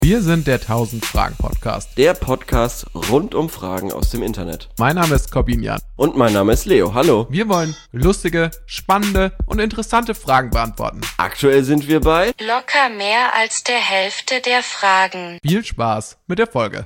Wir sind der 1000-Fragen-Podcast. Der Podcast rund um Fragen aus dem Internet. Mein Name ist Corbinian. Und mein Name ist Leo. Hallo. Wir wollen lustige, spannende und interessante Fragen beantworten. Aktuell sind wir bei Locker mehr als der Hälfte der Fragen. Viel Spaß mit der Folge.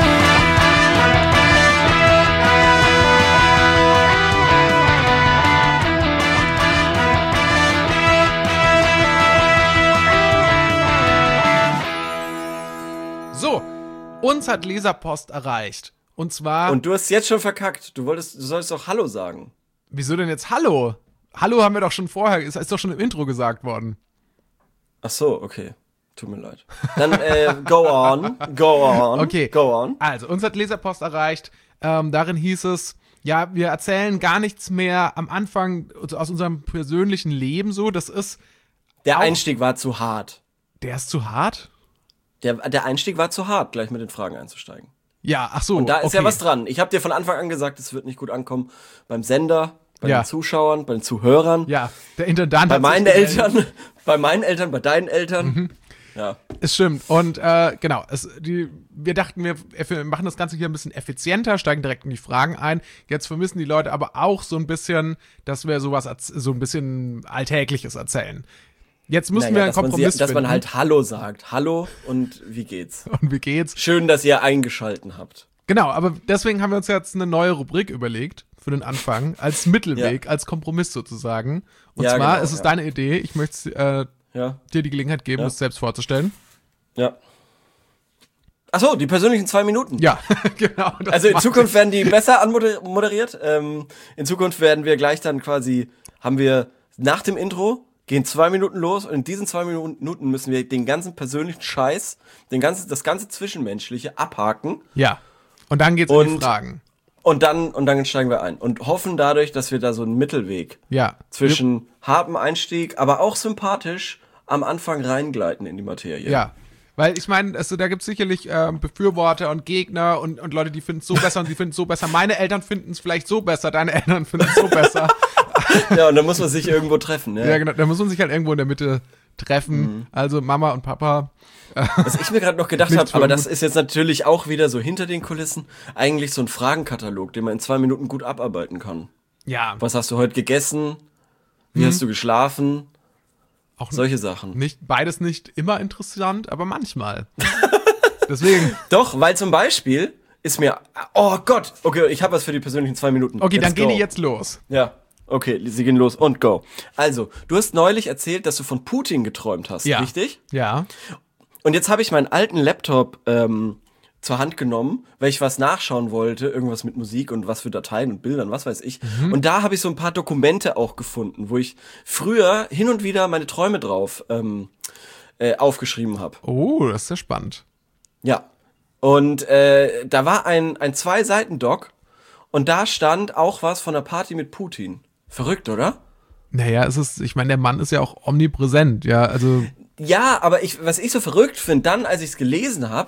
So, uns hat Leserpost erreicht. Und zwar... Und du hast jetzt schon verkackt. Du solltest doch Hallo sagen. Wieso denn jetzt Hallo? Hallo haben wir doch schon vorher, ist doch schon im Intro gesagt worden. Ach so, okay. Tut mir leid. Dann go on. Okay. Go on. Also, uns hat Leserpost erreicht. Darin hieß es, ja, wir erzählen gar nichts mehr am Anfang aus unserem persönlichen Leben so. Das ist... Der Einstieg war zu hart. Der ist zu hart? Der Einstieg war zu hart, gleich mit den Fragen einzusteigen. Ja, ach so. Und da ist okay. ja was dran. Ich habe dir von Anfang an gesagt, es wird nicht gut ankommen beim Sender, bei den Zuschauern, bei den Zuhörern. Ja, der Intendant bei hat meinen sich Eltern, bei meinen Eltern, bei deinen Eltern. Mhm. Ja. Es stimmt. Und genau, wir dachten, wir machen das Ganze hier ein bisschen effizienter, steigen direkt in die Fragen ein. Jetzt vermissen die Leute aber auch so ein bisschen, dass wir sowas so ein bisschen Alltägliches erzählen. Jetzt müssen wir einen Kompromiss finden. Dass man halt Hallo sagt. Hallo und wie geht's? Und wie geht's? Schön, dass ihr eingeschalten habt. Genau, aber deswegen haben wir uns jetzt eine neue Rubrik überlegt für den Anfang, als Mittelweg, als Kompromiss sozusagen. Und zwar genau, ist es deine Idee, ich möchte dir die Gelegenheit geben, es selbst vorzustellen. Ja. Ach so, die persönlichen 2 Minuten. Ja, genau. Also in Zukunft werden die besser anmoderiert. In Zukunft werden wir gleich dann haben wir nach dem Intro, gehen 2 Minuten los und in diesen 2 Minuten müssen wir den ganzen persönlichen Scheiß, das ganze Zwischenmenschliche abhaken. Ja. Und dann geht's in die Fragen. Und dann steigen wir ein und hoffen dadurch, dass wir da so einen Mittelweg zwischen hartem Einstieg, aber auch sympathisch am Anfang reingleiten in die Materie. Ja. Weil ich meine, da gibt es sicherlich Befürworter und Gegner und Leute, die finden es so besser und die finden es so besser. Meine Eltern finden es vielleicht so besser, deine Eltern finden es so besser. Ja, und dann muss man sich irgendwo treffen. Ja, genau. Da muss man sich halt irgendwo in der Mitte treffen. Mhm. Also Mama und Papa. Was ich mir gerade noch gedacht habe, aber das ist jetzt natürlich auch wieder so hinter den Kulissen, eigentlich so ein Fragenkatalog, den man in 2 Minuten gut abarbeiten kann. Ja. Was hast du heute gegessen? Wie hast du geschlafen? Auch solche Sachen. Beides nicht immer interessant, aber manchmal. Deswegen. Doch, weil zum Beispiel ist mir, oh Gott, okay, ich habe was für die persönlichen 2 Minuten. Okay, dann gehen die jetzt los. Ja, okay, sie gehen los und go. Also, du hast neulich erzählt, dass du von Putin geträumt hast, richtig? Ja. Und jetzt habe ich meinen alten Laptop zur Hand genommen, weil ich was nachschauen wollte, irgendwas mit Musik und was für Dateien und Bildern, was weiß ich. Mhm. Und da habe ich so ein paar Dokumente auch gefunden, wo ich früher hin und wieder meine Träume drauf aufgeschrieben habe. Oh, das ist ja spannend. Ja. Und da war ein 2-Seiten-Doc und da stand auch was von der Party mit Putin. Verrückt, oder? Naja, ich meine, der Mann ist ja auch omnipräsent, ja, also. Ja, aber was ich so verrückt finde, dann, als ich es gelesen habe,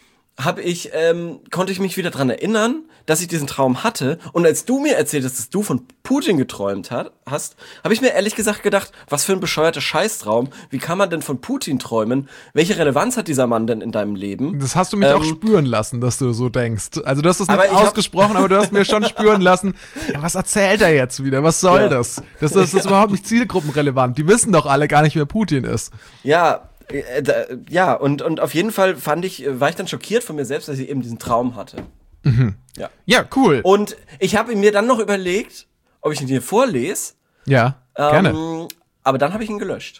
konnte ich mich wieder dran erinnern, dass ich diesen Traum hatte. Und als du mir erzählt hast, dass du von Putin geträumt hast, habe ich mir ehrlich gesagt gedacht, was für ein bescheuerter Scheißtraum. Wie kann man denn von Putin träumen? Welche Relevanz hat dieser Mann denn in deinem Leben? Das hast du mich auch spüren lassen, dass du so denkst. Also du hast es nicht ausgesprochen, aber du hast mir schon spüren lassen, ja, was erzählt er jetzt wieder? Was soll das? Das ist überhaupt nicht zielgruppenrelevant. Die wissen doch alle gar nicht, wer Putin ist. Ja, und auf jeden Fall war ich dann schockiert von mir selbst, dass ich eben diesen Traum hatte. Mhm. Ja, cool. Und ich habe mir dann noch überlegt, ob ich ihn dir vorlese. Ja, gerne. Aber dann habe ich ihn gelöscht.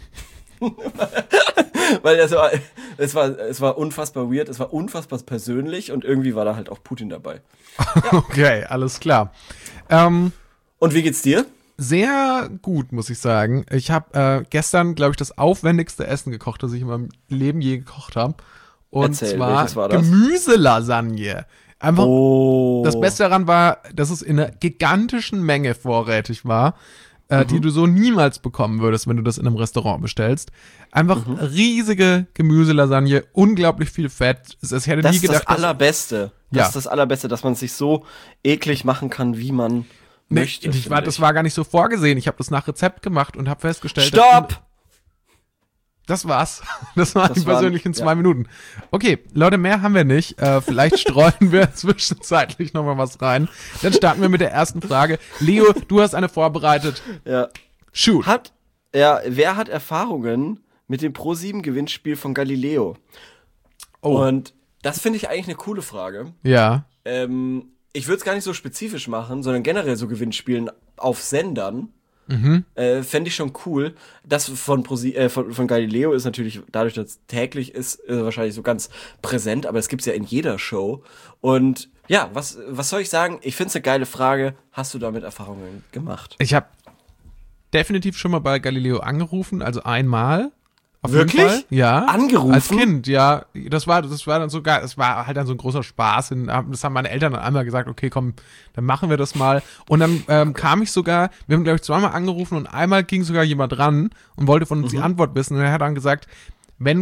Weil es war unfassbar weird, es war unfassbar persönlich und irgendwie war da halt auch Putin dabei. Ja. Okay, alles klar. Und wie geht's dir? Sehr gut, muss ich sagen. Ich habe gestern, glaube ich, das aufwendigste Essen gekocht, das ich in meinem Leben je gekocht habe. Und zwar Gemüselasagne. Einfach, das Beste daran war, dass es in einer gigantischen Menge vorrätig war, die du so niemals bekommen würdest, wenn du das in einem Restaurant bestellst. Einfach riesige Gemüselasagne, unglaublich viel Fett. Ich hätte nie gedacht, das Allerbeste. Das ist das Allerbeste, dass man sich so eklig machen kann, wie man möchte. Das war gar nicht so vorgesehen. Ich habe das nach Rezept gemacht und habe festgestellt, Stopp! Das war's. Das waren die persönlichen 2 Minuten. Okay, Leute, mehr haben wir nicht. Vielleicht streuen wir zwischenzeitlich nochmal was rein. Dann starten wir mit der ersten Frage. Leo, du hast eine vorbereitet. Ja. Shoot. Wer hat Erfahrungen mit dem Pro7-Gewinnspiel von Galileo? Oh. Und das finde ich eigentlich eine coole Frage. Ja. Ich würde es gar nicht so spezifisch machen, sondern generell so Gewinnspielen auf Sendern. Fände ich schon cool. Das von Galileo ist natürlich, dadurch, dass es täglich ist, wahrscheinlich so ganz präsent, aber es gibt's ja in jeder Show. Und ja, was soll ich sagen? Ich finde es eine geile Frage. Hast du damit Erfahrungen gemacht? Ich habe definitiv schon mal bei Galileo angerufen, also einmal. Wirklich? Ja. Angerufen? Als Kind, ja. Das war dann so geil. Es war halt dann so ein großer Spaß. Das haben meine Eltern dann einmal gesagt, okay, komm, dann machen wir das mal. Und dann kam ich sogar, wir haben, glaube ich, 2-mal angerufen und einmal ging sogar jemand ran und wollte von uns die Antwort wissen. Und er hat dann gesagt, wenn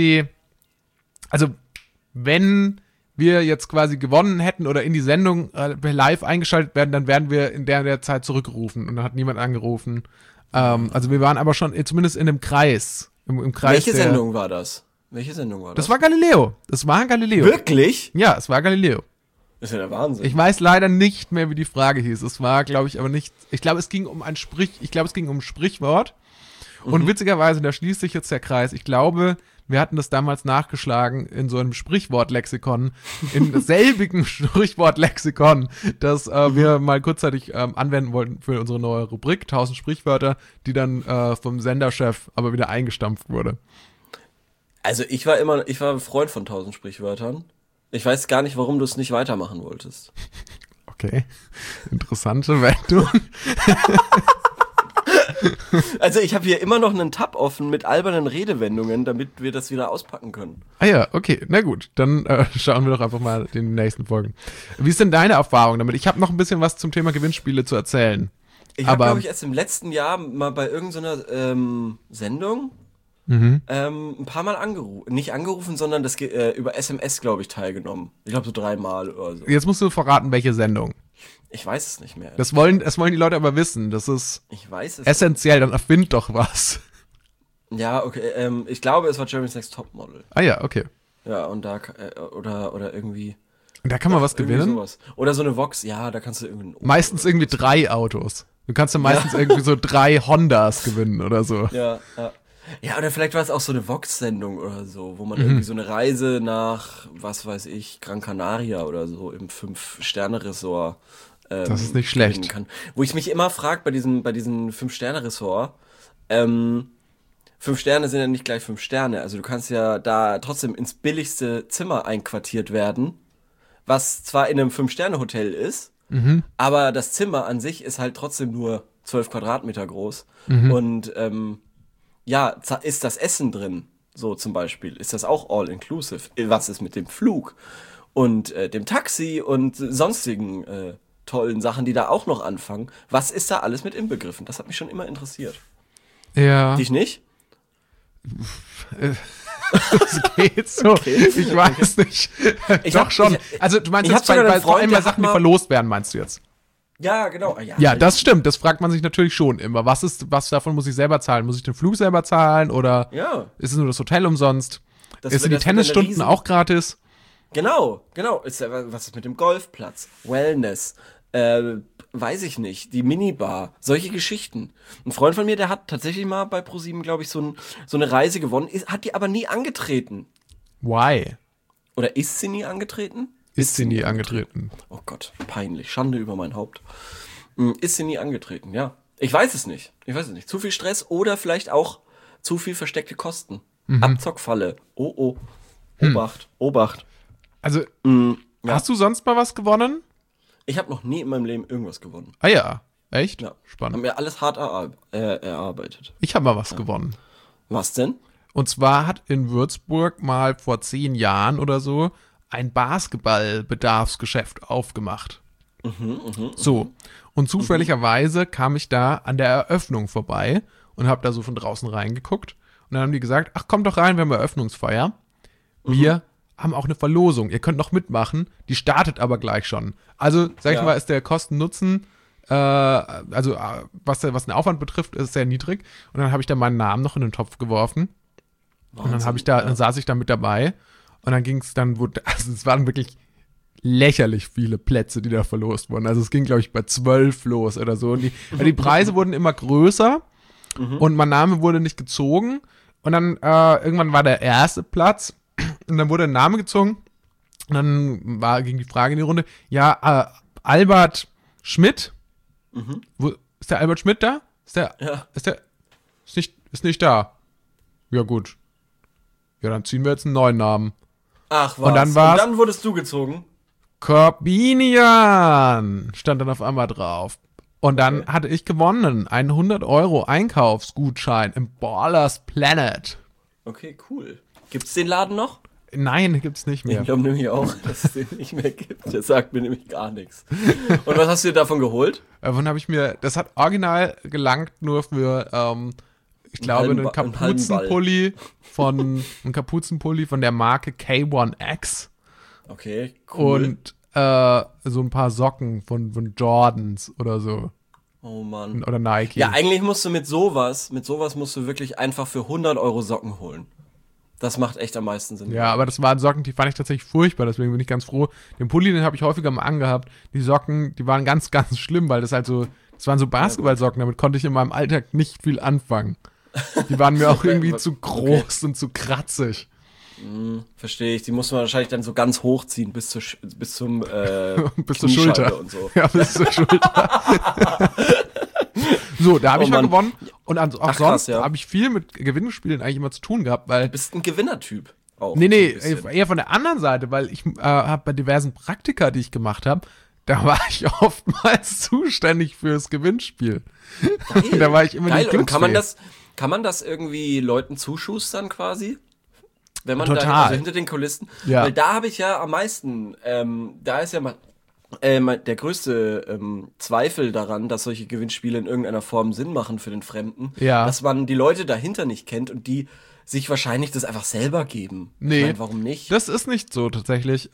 wir jetzt quasi gewonnen hätten oder in die Sendung live eingeschaltet werden, dann werden wir in der Zeit zurückgerufen. Und dann hat niemand angerufen. Also wir waren aber schon zumindest in einem Kreis. Im Kreis. Welche Sendung war das? Das war Galileo. Wirklich? Ja, es war Galileo. Das ist ja der Wahnsinn. Ich weiß leider nicht mehr, wie die Frage hieß. Es war, glaube ich, aber nicht. Ich glaube, es ging um ein Sprichwort. Und witzigerweise, da schließt sich jetzt der Kreis. Ich glaube, wir hatten das damals nachgeschlagen in so einem Sprichwortlexikon, in selbigen Sprichwortlexikon, das wir mal kurzzeitig anwenden wollten für unsere neue Rubrik, 1000 Sprichwörter, die dann vom Senderchef aber wieder eingestampft wurde. Also ich war ein Freund von 1000 Sprichwörtern. Ich weiß gar nicht, warum du es nicht weitermachen wolltest. Okay, interessante Wendung. Also ich habe hier immer noch einen Tab offen mit albernen Redewendungen, damit wir das wieder auspacken können. Ah ja, okay, na gut, dann schauen wir doch einfach mal den nächsten Folgen. Wie ist denn deine Erfahrung damit? Ich habe noch ein bisschen was zum Thema Gewinnspiele zu erzählen. Ich habe, glaube ich, erst im letzten Jahr mal bei irgendeiner Sendung ein paar Mal nicht angerufen, sondern über SMS, glaube ich, teilgenommen. Ich glaube so 3-mal oder so. Jetzt musst du verraten, welche Sendung. Ich weiß es nicht mehr. Das wollen die Leute aber wissen. Das ist essentiell, dann erfind doch was. Ja, okay. Ich glaube, es war Germany's Next Topmodel. Ah ja, okay. Ja, und da, oder irgendwie. Und da kann man was gewinnen? Sowas. Oder so eine Vox, ja, da kannst du irgendwie. Meistens irgendwie 3 Autos. Du kannst ja meistens irgendwie so 3 Hondas gewinnen oder so. Ja. Ja, oder vielleicht war es auch so eine Vox-Sendung oder so, wo man irgendwie so eine Reise nach, was weiß ich, Gran Canaria oder so im 5-Sterne-Resort das ist nicht schlecht. Kann. Wo ich mich immer frage bei diesen 5-Sterne-Ressort, 5 Sterne sind ja nicht gleich 5 Sterne, also du kannst ja da trotzdem ins billigste Zimmer einquartiert werden, was zwar in einem 5-Sterne-Hotel ist, aber das Zimmer an sich ist halt trotzdem nur 12 Quadratmeter groß und ja, ist das Essen drin, so zum Beispiel, ist das auch all-inclusive, was ist mit dem Flug und dem Taxi und sonstigen tollen Sachen, die da auch noch anfangen. Was ist da alles mit inbegriffen? Das hat mich schon immer interessiert. Ja. Dich nicht? Es geht so. Okay. Ich weiß nicht. Doch schon. Also du meinst jetzt vor allem bei Sachen, die verlost werden, meinst du jetzt? Ja, genau. Ja, das stimmt. Das fragt man sich natürlich schon immer. Was davon muss ich selber zahlen? Muss ich den Flug selber zahlen? Oder ist es nur das Hotel umsonst? Sind die Tennisstunden auch gratis? Genau. Was ist mit dem Golfplatz? Wellness? Weiß ich nicht. Die Minibar. Solche Geschichten. Ein Freund von mir, der hat tatsächlich mal bei ProSieben, glaube ich, so eine Reise gewonnen, hat die aber nie angetreten. Why? Oder ist sie nie angetreten? Ist sie nie angetreten? Oh Gott, peinlich. Schande über mein Haupt. Ist sie nie angetreten, ja. Ich weiß es nicht. Zu viel Stress oder vielleicht auch zu viel versteckte Kosten. Abzockfalle. Oh. Obacht. Also, hast du sonst mal was gewonnen? Ich habe noch nie in meinem Leben irgendwas gewonnen. Ah ja, echt? Ja. Spannend. Haben wir alles hart erarbeitet. Ich habe mal was gewonnen. Was denn? Und zwar hat in Würzburg mal vor 10 Jahren oder so ein Basketball-Bedarfsgeschäft aufgemacht. So. Und zufälligerweise kam ich da an der Eröffnung vorbei und habe da so von draußen reingeguckt. Und dann haben die gesagt, ach, kommt doch rein, wir haben Eröffnungsfeier. Wir haben auch eine Verlosung. Ihr könnt noch mitmachen. Die startet aber gleich schon. Also, sag ich mal, ist der Kosten-Nutzen, was den Aufwand betrifft, ist sehr niedrig. Und dann habe ich da meinen Namen noch in den Topf geworfen. Und dann saß ich da mit dabei und dann ging es also es waren wirklich lächerlich viele Plätze, die da verlost wurden. Also es ging, glaube ich, bei 12 los oder so. Und die Preise wurden immer größer und mein Name wurde nicht gezogen. Und dann irgendwann war der erste Platz und dann wurde ein Name gezogen. Und dann ging die Frage in die Runde, ja, Albert Schmidt. Ist der Albert Schmidt da? Ist nicht da. Ja, gut. Ja, dann ziehen wir jetzt einen neuen Namen. Ach was. Und dann wurdest du gezogen? Corbinian stand dann auf einmal drauf. Und dann hatte ich gewonnen. Einen 100€ Einkaufsgutschein im Ballers Planet. Okay, cool. Gibt's den Laden noch? Nein, gibt's nicht mehr. Ich glaube nämlich auch, dass es den nicht mehr gibt. Der sagt mir nämlich gar nichts. Und was hast du dir davon geholt? Davon habe ich das hat original gelangt nur für, ich glaube, einen Kapuzenpulli von der Marke K1X. Okay, cool. Und so ein paar Socken von Jordans oder so. Oh Mann. Oder Nike. Ja, eigentlich musst du mit sowas musst du wirklich einfach für 100€ Socken holen. Das macht echt am meisten Sinn. Ja, aber das waren Socken, die fand ich tatsächlich furchtbar, deswegen bin ich ganz froh. Den Pulli, den habe ich häufiger mal angehabt. Die Socken, die waren ganz, ganz schlimm, weil das waren so Basketballsocken, damit konnte ich in meinem Alltag nicht viel anfangen. Die waren mir auch irgendwie zu groß und zu kratzig. Verstehe ich. Die muss man wahrscheinlich dann so ganz hochziehen bis zum bis zur Schulter und so. Ja, bis zur Schulter. So, da habe ich mal gewonnen. Und auch sonst habe ich viel mit Gewinnspielen eigentlich immer zu tun gehabt, weil... Du bist ein Gewinnertyp auch. Nee, eher von der anderen Seite, weil ich habe bei diversen Praktika, die ich gemacht habe, da war ich oftmals zuständig fürs Gewinnspiel. Geil. Da war ich immer nicht glücksfähig. Kann man das irgendwie Leuten zuschustern quasi? Wenn man Total. Da also hinter den Kulissen. Ja. Weil da habe ich ja am meisten, da ist ja mal der größte Zweifel daran, dass solche Gewinnspiele in irgendeiner Form Sinn machen für den Fremden, dass man die Leute dahinter nicht kennt und die sich wahrscheinlich das einfach selber geben. Nee, ich meine, warum nicht? Das ist nicht so tatsächlich.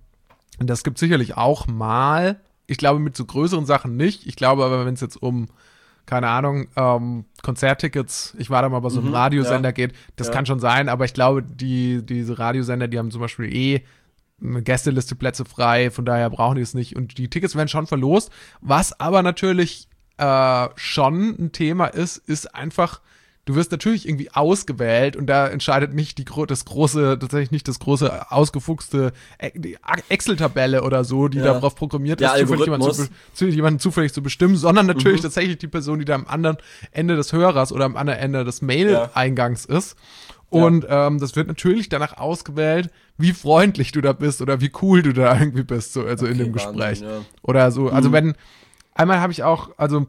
Das gibt sicherlich auch mal. Ich glaube, mit so größeren Sachen nicht. Ich glaube aber, wenn es jetzt um, keine Ahnung, Konzerttickets, ich war da mal bei so einem Radiosender geht, das kann schon sein, aber ich glaube, diese Radiosender, die haben zum Beispiel eine Gästeliste Plätze frei, von daher brauchen die es nicht und die Tickets werden schon verlost. Was aber natürlich schon ein Thema ist einfach, du wirst natürlich irgendwie ausgewählt und da entscheidet nicht tatsächlich nicht das große ausgefuchste Excel-Tabelle oder so, die darauf programmiert ist, jemanden zufällig zu bestimmen, sondern natürlich tatsächlich die Person, die da am anderen Ende des Hörers oder am anderen Ende des Mail-Eingangs ist. Und das wird natürlich danach ausgewählt, wie freundlich du da bist oder wie cool du da irgendwie bist, so, also in dem Gespräch. Wahnsinn, oder so. Also einmal habe ich auch, also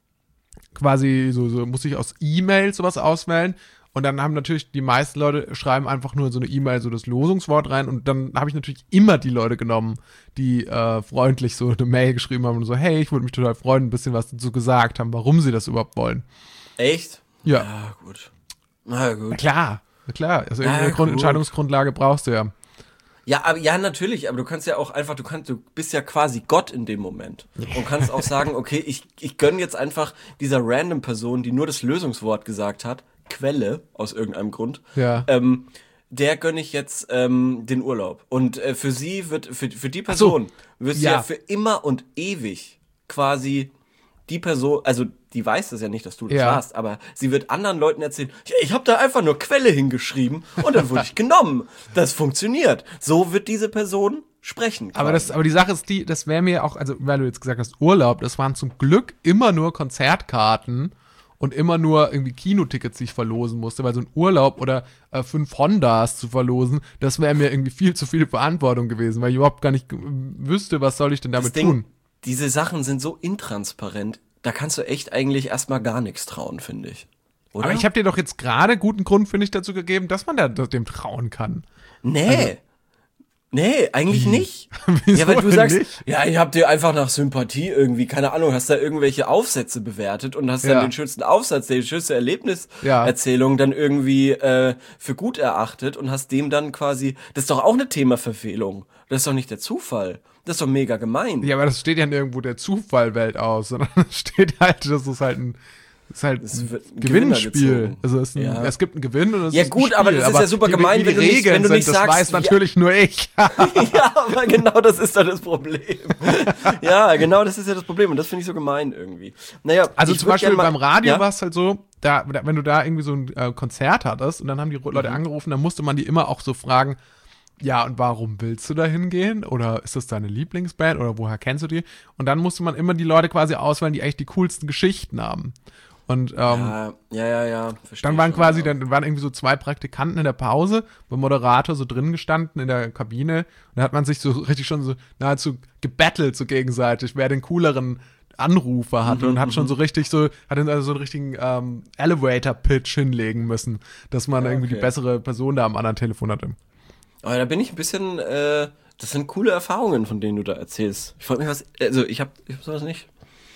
quasi so muss ich aus E-Mails sowas auswählen und dann haben natürlich die meisten Leute schreiben einfach nur so eine E-Mail, so das Losungswort rein und dann habe ich natürlich immer die Leute genommen, die freundlich so eine Mail geschrieben haben und so, hey, ich würde mich total freuen, ein bisschen was dazu gesagt haben, warum sie das überhaupt wollen. Echt? Ja. Ja, gut. Na gut. Na klar, also irgendeine Entscheidungsgrundlage brauchst du ja. Ja, aber natürlich, aber du kannst ja auch einfach, du bist ja quasi Gott in dem Moment und kannst auch sagen, okay, ich gönn jetzt einfach dieser random Person, die nur das Lösungswort gesagt hat, Quelle aus irgendeinem Grund, der gönne ich jetzt den Urlaub und für sie für die Person wirst du ja für immer und ewig quasi die Person, also die weiß das ja nicht, dass du das warst, aber sie wird anderen Leuten erzählen, ja, ich habe da einfach nur Quelle hingeschrieben und dann wurde ich genommen. Das funktioniert. So wird diese Person sprechen. Aber die Sache ist das wäre mir auch, also weil du jetzt gesagt hast, Urlaub, das waren zum Glück immer nur Konzertkarten und immer nur irgendwie Kinotickets, die ich verlosen musste, weil so ein Urlaub oder 5 Hondas zu verlosen, das wäre mir irgendwie viel zu viel Verantwortung gewesen, weil ich überhaupt gar nicht wüsste, was soll ich denn damit tun. Diese Sachen sind so intransparent, da kannst du echt eigentlich erstmal gar nichts trauen, finde ich. Oder? Aber ich habe dir doch jetzt gerade guten Grund, finde ich, dazu gegeben, dass man dem trauen kann. Nee, eigentlich nicht. Ja, weil du sagst, nicht? Ja, ich hab dir einfach nach Sympathie irgendwie, keine Ahnung, hast da irgendwelche Aufsätze bewertet und hast dann den schönsten Aufsatz, die schönste Erlebniserzählung dann irgendwie für gut erachtet und hast dem dann quasi, das ist doch auch eine Themaverfehlung. Das ist doch nicht der Zufall. Das ist doch mega gemein. Ja, aber das steht ja nirgendwo der Zufallwelt aus, sondern es steht halt, dass es halt Es ist halt ein Gewinnspiel. Also es gibt einen Gewinn und es ist ein Spiel. Aber das ist ja super gemein, wenn du nicht sagst. Das weiß natürlich nur ich. Ja, aber genau das ist dann das Problem. Ja, genau das ist ja das Problem und das finde ich so gemein irgendwie. Naja, also zum Beispiel beim Radio war es halt so, wenn du da irgendwie so ein Konzert hattest und dann haben die Leute angerufen, dann musste man die immer auch so fragen, ja, und warum willst du da hingehen? Oder ist das deine Lieblingsband? Oder woher kennst du die? Und dann musste man immer die Leute quasi auswählen, die eigentlich die coolsten Geschichten haben. Und verstehe. Dann waren irgendwie so 2 Praktikanten in der Pause, beim Moderator so drin gestanden in der Kabine. Und da hat man sich so richtig schon so nahezu gebettelt so gegenseitig, wer den cooleren Anrufer hatte und hat schon so richtig hat also so einen richtigen Elevator-Pitch hinlegen müssen, dass man irgendwie die bessere Person da am anderen Telefon hatte. Aber da bin ich ein bisschen, das sind coole Erfahrungen, von denen du da erzählst. Ich frage mich ich hab sowas nicht.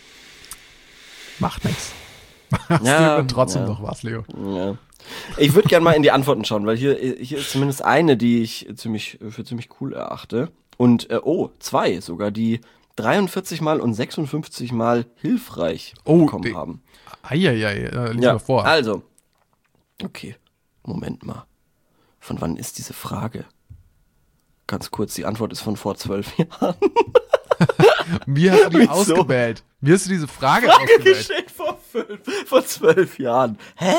Macht nichts. Hast du trotzdem noch was, Leo? Ja. Ich würde gerne mal in die Antworten schauen, weil hier ist zumindest eine, die ich für ziemlich cool erachte. Und, 2 sogar, die 43 Mal und 56 Mal hilfreich bekommen haben. Lieber vor. Also, okay, Moment mal. Von wann ist diese Frage? Ganz kurz, die Antwort ist von vor 12 Jahren. Wie hast du die ausgewählt? Wie hast du diese Frage ausgewählt? Geschickt vor 12 Jahren. Hä?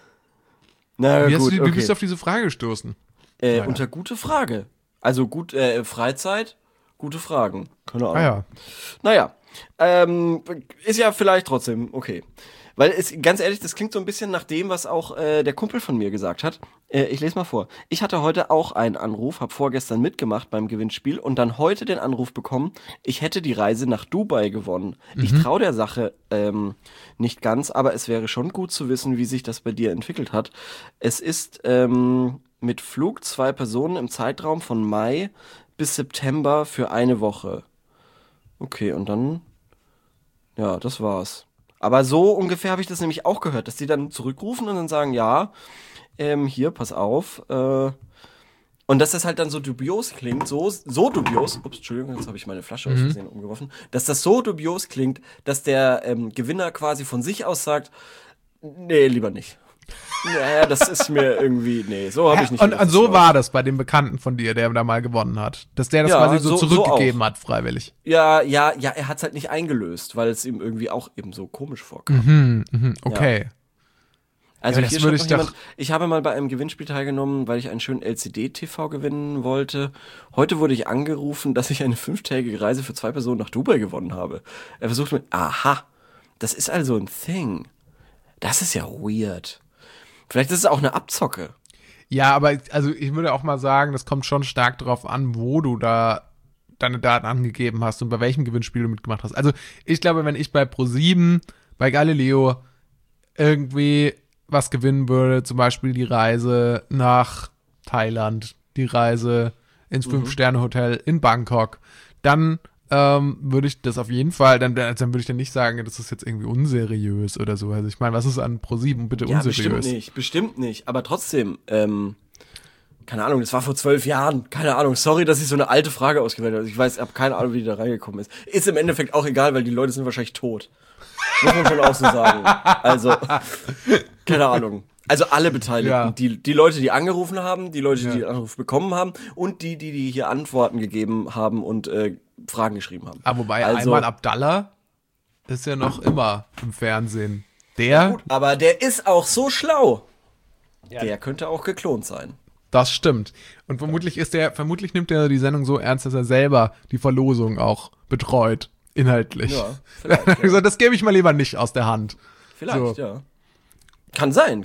Na wie bist du auf diese Frage gestoßen? Unter gute Frage. Also Freizeit, gute Fragen. Keine Ahnung. Naja, ist ja vielleicht trotzdem okay. Weil ganz ehrlich, das klingt so ein bisschen nach dem, was auch der Kumpel von mir gesagt hat. Ich lese mal vor. Ich hatte heute auch einen Anruf, habe vorgestern mitgemacht beim Gewinnspiel und dann heute den Anruf bekommen, ich hätte die Reise nach Dubai gewonnen. Ich traue der Sache nicht ganz, aber es wäre schon gut zu wissen, wie sich das bei dir entwickelt hat. Es ist mit Flug 2 Personen im Zeitraum von Mai bis September für eine Woche. Okay, und dann, ja, das war's. Aber so ungefähr habe ich das nämlich auch gehört, dass die dann zurückrufen und dann sagen, ja, hier, pass auf. Und dass das halt dann so dubios klingt, so dubios, Entschuldigung, jetzt habe ich meine Flasche aus Versehen umgeworfen, dass das so dubios klingt, dass der Gewinner quasi von sich aus sagt, nee, lieber nicht. Naja, das ist mir irgendwie, so habe ich nicht. Und so war das bei dem Bekannten von dir, der da mal gewonnen hat. Dass der das quasi so zurückgegeben hat, freiwillig. Ja, er hat es halt nicht eingelöst, weil es ihm irgendwie auch eben so komisch vorkam. Okay. Ja. Also hier schreibt noch jemand, ich habe mal bei einem Gewinnspiel teilgenommen, weil ich einen schönen LCD-TV gewinnen wollte. Heute wurde ich angerufen, dass ich eine 5-tägige Reise für 2 Personen nach Dubai gewonnen habe. Er versucht mit, das ist also ein Thing. Das ist ja weird. Vielleicht ist es auch eine Abzocke. Ja, aber also ich würde auch mal sagen, das kommt schon stark darauf an, wo du da deine Daten angegeben hast und bei welchem Gewinnspiel du mitgemacht hast. Also ich glaube, wenn ich bei Pro7, bei Galileo irgendwie was gewinnen würde, zum Beispiel die Reise nach Thailand, die Reise ins 5-Sterne-Hotel in Bangkok, dann würde ich das auf jeden Fall, dann würde ich dann nicht sagen, das ist jetzt irgendwie unseriös oder so. Also ich meine, was ist an Pro7 bitte unseriös? Bestimmt nicht, aber trotzdem, keine Ahnung, das war vor 12 Jahren, keine Ahnung, sorry, dass ich so eine alte Frage ausgewählt habe. Ich habe keine Ahnung, wie die da reingekommen ist. Ist im Endeffekt auch egal, weil die Leute sind wahrscheinlich tot. Muss man schon auch so sagen. Also, keine Ahnung. Also alle Beteiligten, die Leute, die angerufen haben, die Leute, die den Anruf bekommen haben und die hier Antworten gegeben haben und Fragen geschrieben haben. Aber wobei Ayman Abdallah ist ja noch immer im Fernsehen. Der? Gut, aber der ist auch so schlau. Ja. Der könnte auch geklont sein. Das stimmt. Und vermutlich nimmt er die Sendung so ernst, dass er selber die Verlosung auch betreut, inhaltlich. Ja, vielleicht. Ja. Das gebe ich mal lieber nicht aus der Hand. Vielleicht, ja. Kann sein.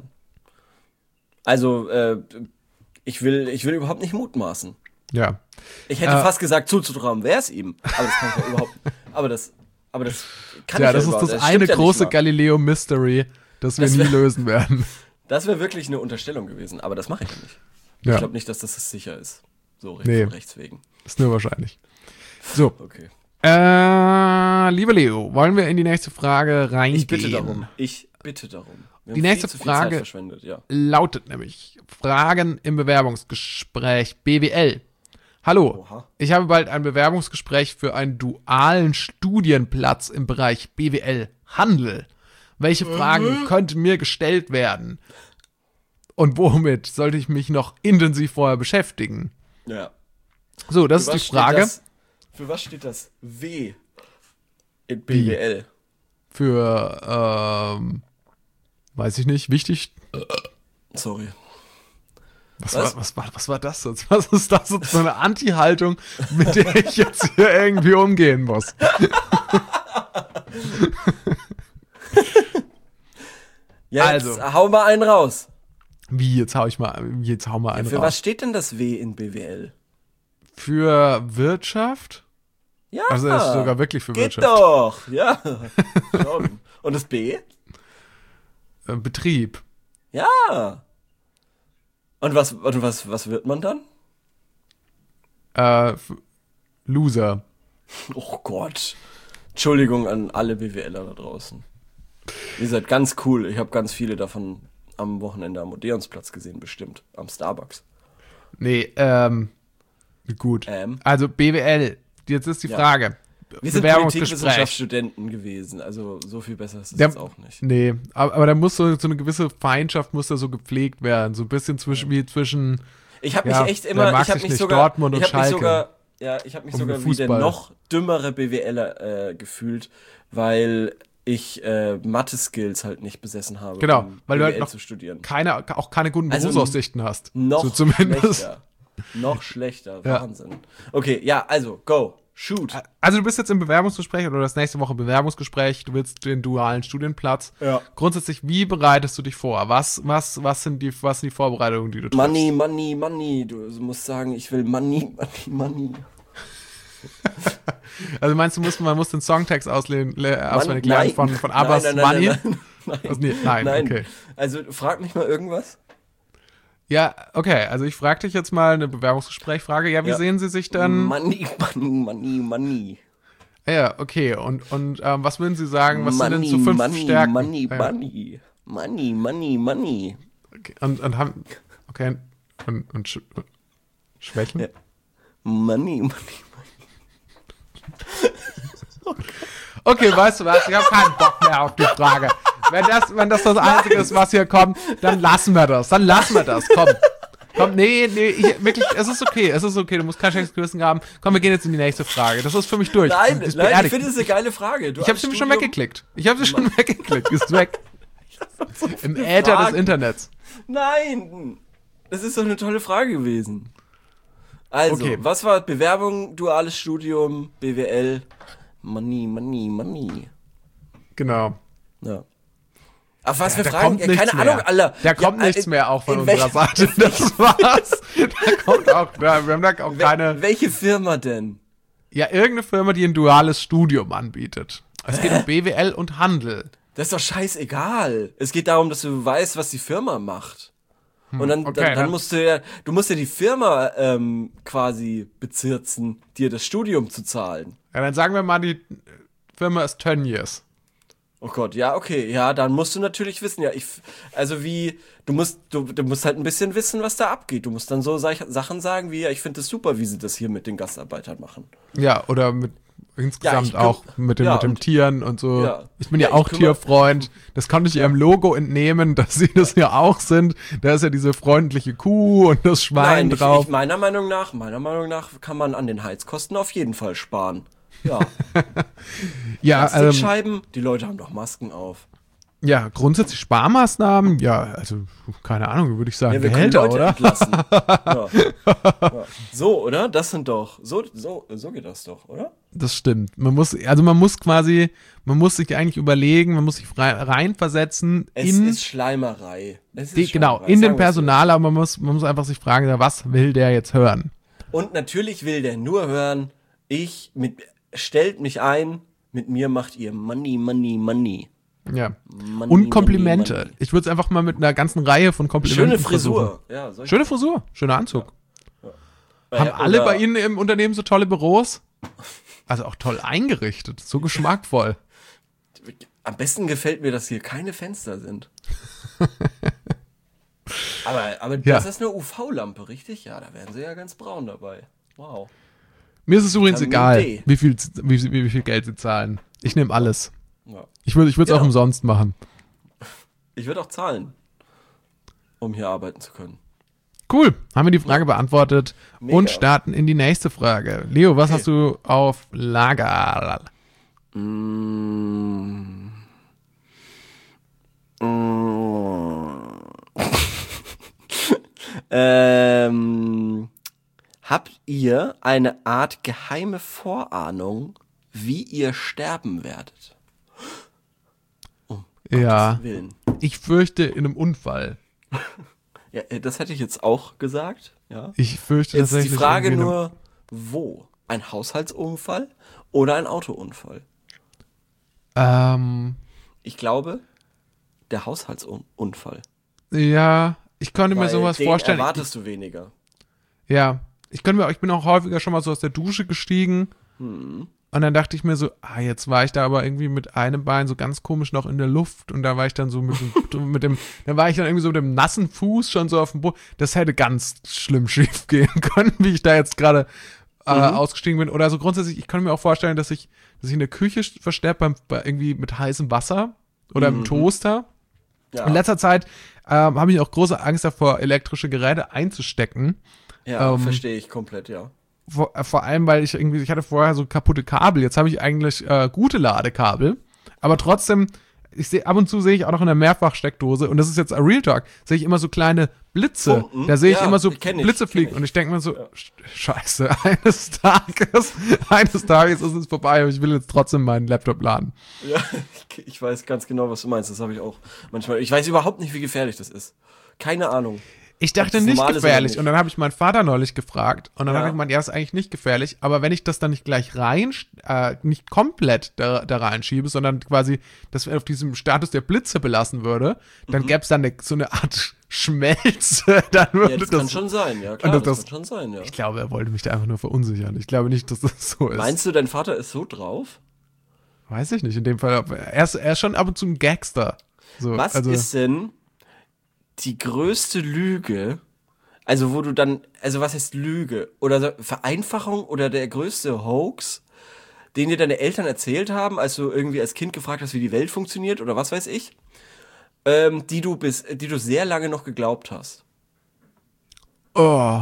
Also, ich will überhaupt nicht mutmaßen. Ja. Ich hätte fast gesagt, zuzutrauen wäre es ihm. Aber das kann ich ja überhaupt nicht. Aber das kann ich ja das überhaupt. Das ist das eine große Galileo-Mystery, das wir nie lösen werden. Das wäre wirklich eine Unterstellung gewesen, aber das mache ich ja nicht. Ja. Ich glaube nicht, dass das sicher ist. So rechts wegen. Ist nur wahrscheinlich. So. Okay. Lieber Leo, wollen wir in die nächste Frage reingehen? Ich bitte darum. Die nächste Frage lautet nämlich: Fragen im Bewerbungsgespräch BWL. Hallo, ich habe bald ein Bewerbungsgespräch für einen dualen Studienplatz im Bereich BWL Handel. Welche Fragen könnten mir gestellt werden? Und womit sollte ich mich noch intensiv vorher beschäftigen? Ja. So, das ist die Frage. Für was steht das W in BWL? Für, weiß ich nicht, wichtig. Sorry. Was war das jetzt? Was ist das jetzt für eine Anti-Haltung, mit der ich jetzt hier irgendwie umgehen muss? Ja, jetzt hau mal einen raus. Wie, jetzt hau mal einen raus. Für was steht denn das W in BWL? Für Wirtschaft? Ja. Also das ist sogar wirklich für geht Wirtschaft. Doch, ja. Schon. Und das B? Betrieb. Ja. Und was wird man dann? Loser. Oh Gott. Entschuldigung an alle BWLer da draußen. Ihr seid ganz cool. Ich habe ganz viele davon am Wochenende am Odeonsplatz gesehen, bestimmt. Am Starbucks. Nee, gut. Also BWL, jetzt ist die Frage. Wir sind Politikwissenschaftsstudenten gewesen, also so viel besser ist es jetzt auch nicht. Nee, aber da muss so eine gewisse Feindschaft muss da so gepflegt werden, so ein bisschen zwischen ich habe mich echt immer, ich habe mich sogar Dortmund und Schalke. Ich habe mich sogar wie der noch dümmere BWLer gefühlt, weil ich Mathe-Skills halt nicht besessen habe, genau, weil BWL du halt zu studieren. auch keine guten Berufsaussichten hast. Noch so zumindest. schlechter. Noch schlechter, Wahnsinn. Okay, ja, also, go. Shoot. Also du bist jetzt im Bewerbungsgespräch oder das nächste Woche Bewerbungsgespräch, du willst den dualen Studienplatz. Ja. Grundsätzlich, wie bereitest du dich vor? Was sind die Vorbereitungen, die du triffst? Money. Du musst sagen, ich will Money. Also meinst du, man muss den Songtext auswendig lernen von Abbas Money? Nein, okay. Also frag mich mal irgendwas. Ja, okay, also ich frage dich jetzt mal eine Bewerbungsgesprächfrage. Ja, wie sehen Sie sich dann? Money. Ja, okay. Und was würden Sie sagen, was sind denn so 5 Stärken? Money. Okay, und Schwächen? Ja. Money. Okay, weißt du was? Ich habe keinen Bock mehr auf die Frage. Wenn das Einzige ist, was hier kommt, dann lassen wir das. Komm, nee, wirklich, es ist okay, du musst kein schlechtes Gewissen haben. Komm, wir gehen jetzt in die nächste Frage. Das ist für mich durch. Nein, ich finde es eine geile Frage. Ich habe sie schon weggeklickt. Ist weg. Im Äther des Internets. Nein, das ist doch eine tolle Frage gewesen. Also, Was war Bewerbung, duales Studium, BWL, Money. Genau. Ja. Auf was für Fragen? Ja, keine Ahnung, Alter. Da kommt nichts mehr auch von unserer Seite. Das war's. Wir haben da auch keine. Welche Firma denn? Ja, irgendeine Firma, die ein duales Studium anbietet. Es geht um BWL und Handel. Das ist doch scheißegal. Es geht darum, dass du weißt, was die Firma macht. Und dann musst du ja die Firma quasi bezirzen, dir das Studium zu zahlen. Ja, dann sagen wir mal, die Firma ist Tönnies. Oh Gott, ja, okay, ja, dann musst du natürlich wissen, du musst halt ein bisschen wissen, was da abgeht. Du musst dann so Sachen sagen wie, ja, ich finde es super, wie sie das hier mit den Gastarbeitern machen. Ja, oder insgesamt auch mit den Tieren und so. Ja. Ich bin ja auch Tierfreund. Das konnte ich ihrem Logo entnehmen, dass sie das ja auch sind. Da ist ja diese freundliche Kuh und das Schwein drauf. Meiner Meinung nach kann man an den Heizkosten auf jeden Fall sparen. Ja. Ja, Plastikscheiben, die Leute haben doch Masken auf. Ja, grundsätzlich Sparmaßnahmen, ja, also keine Ahnung, würde ich sagen, wir Gehälter, können Leute oder? Entlassen. Ja. So, oder? Das sind doch, so geht das doch, oder? Das stimmt. Man muss sich eigentlich überlegen, man muss sich reinversetzen. Es ist Schleimerei. Genau, in den Personal, aber man muss einfach sich fragen, was will der jetzt hören? Und natürlich will der nur hören, stellt mich ein, mit mir macht ihr Money. Ja. Und Komplimente. Money. Ich würde es einfach mal mit einer ganzen Reihe von Komplimenten Schöne Frisur. Ja, schöne Frisur, schöner Anzug. Ja. Haben alle bei Ihnen im Unternehmen so tolle Büros? Also auch toll eingerichtet, so geschmackvoll. Am besten gefällt mir, dass hier keine Fenster sind. aber das ist eine UV-Lampe, richtig? Ja, da wären sie ja ganz braun dabei. Wow. Mir ist es übrigens egal, wie viel Geld sie zahlen. Ich nehme alles. Ja. Ich würde es auch umsonst machen. Ich würde auch zahlen, um hier arbeiten zu können. Cool, haben wir die Frage beantwortet und starten in die nächste Frage. Leo, was hast du auf Lager? Habt ihr eine Art geheime Vorahnung, wie ihr sterben werdet? Ja, ich fürchte in einem Unfall. Ja, das hätte ich jetzt auch gesagt. Ja. Ich fürchte jetzt tatsächlich. Ist die Frage nur, wo? Ein Haushaltsunfall oder ein Autounfall? Ich glaube, der Haushaltsunfall. Ja, ich könnte mir sowas vorstellen. Erwartest du weniger. Ja, ich bin auch häufiger schon mal so aus der Dusche gestiegen. Und dann dachte ich mir so, jetzt war ich da aber irgendwie mit einem Bein so ganz komisch noch in der Luft und da war ich dann so dann war ich dann irgendwie so mit dem nassen Fuß schon so auf dem Boden. Das hätte ganz schlimm schief gehen können, wie ich da jetzt gerade ausgestiegen bin. Oder so grundsätzlich, ich kann mir auch vorstellen, dass ich in der Küche versterbe bei irgendwie mit heißem Wasser oder im Toaster. Ja. In letzter Zeit habe ich auch große Angst davor, elektrische Geräte einzustecken. Ja, verstehe ich komplett, ja. Vor allem, weil ich hatte vorher so kaputte Kabel. Jetzt habe ich eigentlich gute Ladekabel. Aber trotzdem, ab und zu sehe ich auch noch in der Mehrfachsteckdose, und das ist jetzt ein Real Talk, sehe ich immer so kleine Blitze. Da sehe ich immer so Blitze fliegen. Und ich denke mir so, scheiße, eines Tages ist es vorbei, aber ich will jetzt trotzdem meinen Laptop laden. Ja, ich weiß ganz genau, was du meinst. Das habe ich auch manchmal. Ich weiß überhaupt nicht, wie gefährlich das ist. Keine Ahnung. Ich dachte nicht gefährlich, und dann habe ich meinen Vater neulich gefragt und dann habe ich gemeint, ist eigentlich nicht gefährlich, aber wenn ich das dann nicht gleich nicht komplett da reinschiebe, sondern quasi das auf diesem Status der Blitze belassen würde, dann gäbe es dann so eine Art Schmelze. Dann würde das kann schon sein, ja klar, das kann schon sein, ja. Ich glaube, er wollte mich da einfach nur verunsichern. Ich glaube nicht, dass das so ist. Meinst du, dein Vater ist so drauf? Weiß ich nicht, in dem Fall. Er ist schon ab und zu ein Gangster. So, was ist denn die größte Lüge, also wo du dann, also was heißt Lüge? Oder so Vereinfachung oder der größte Hoax, den dir deine Eltern erzählt haben, als du irgendwie als Kind gefragt hast, wie die Welt funktioniert oder was weiß ich, die du sehr lange noch geglaubt hast? Oh.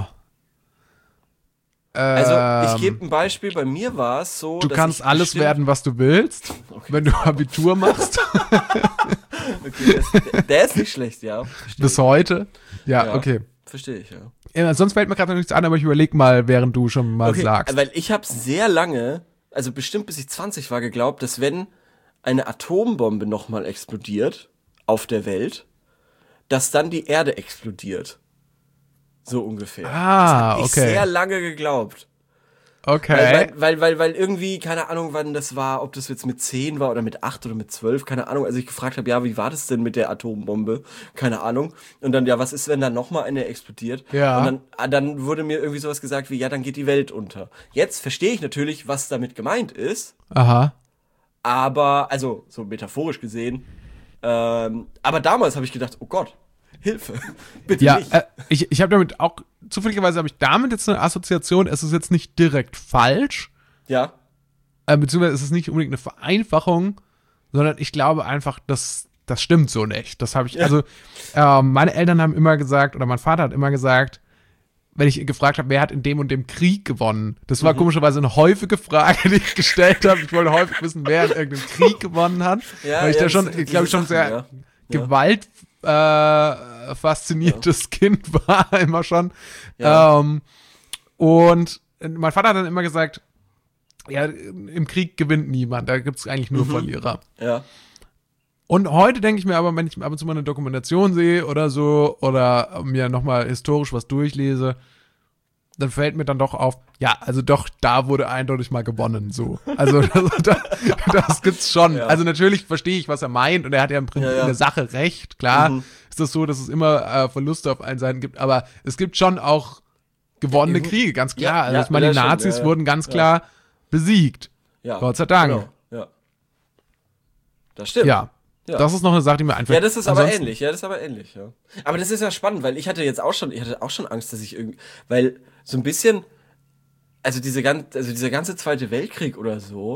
Also, ich gebe ein Beispiel, bei mir war es so, du kannst alles werden, was du willst, wenn du Abitur machst. Okay, der ist nicht schlecht, ja. Bis heute? Ja, okay. Verstehe ich, ja. Sonst fällt mir gerade noch nichts an, aber ich überlege mal, während du schon mal sagst. Weil ich habe sehr lange, also bestimmt bis ich 20 war, geglaubt, dass wenn eine Atombombe nochmal explodiert auf der Welt, dass dann die Erde explodiert. So ungefähr. Das habe ich sehr lange geglaubt. Okay. Weil irgendwie, keine Ahnung, wann das war, ob das jetzt mit 10 war oder mit 8 oder mit 12, keine Ahnung. Also ich gefragt habe, ja, wie war das denn mit der Atombombe? Keine Ahnung. Und dann, ja, was ist, wenn da nochmal eine explodiert? Ja. Und dann wurde mir irgendwie sowas gesagt wie, ja, dann geht die Welt unter. Jetzt verstehe ich natürlich, was damit gemeint ist. Aha. Aber, also, so metaphorisch gesehen. Aber damals habe ich gedacht, oh Gott, Hilfe, bitte nicht. Ich habe damit auch, zufälligerweise habe ich damit jetzt eine Assoziation, es ist jetzt nicht direkt falsch. Ja. Beziehungsweise es ist nicht unbedingt eine Vereinfachung, sondern ich glaube einfach, das stimmt so nicht. Das habe ich, meine Eltern haben immer gesagt, oder mein Vater hat immer gesagt, wenn ich gefragt habe, wer hat in dem und dem Krieg gewonnen. Das war komischerweise eine häufige Frage, die ich gestellt habe. Ich wollte häufig wissen, wer in irgendeinem Krieg gewonnen hat. Weil ich da schon, glaube ich, schon sehr fasziniertes Kind war, immer schon. Ja. Und mein Vater hat dann immer gesagt, ja, im Krieg gewinnt niemand, da gibt es eigentlich nur Verlierer. Ja. Und heute denke ich mir aber, wenn ich ab und zu mal eine Dokumentation sehe oder so, oder mir nochmal historisch was durchlese, dann fällt mir dann doch auf, ja, also doch, da wurde eindeutig mal gewonnen, so. Also das gibt's schon. Ja. Also natürlich verstehe ich, was er meint, und er hat ja im Prinzip in der Sache recht. Klar ist das so, dass es immer Verluste auf allen Seiten gibt, aber es gibt schon auch gewonnene Kriege, ganz klar. Also ich meine, die Nazis wurden ganz klar besiegt. Ja. Gott sei Dank. Genau. Ja. Das stimmt. Ja. Das ist noch eine Sache, die mir einfällt. Ja, das ist aber ähnlich. Ja. Aber das ist ja spannend, weil ich hatte auch schon Angst, dass ich irgendwie, weil so ein bisschen, also dieser ganze Zweite Weltkrieg oder so,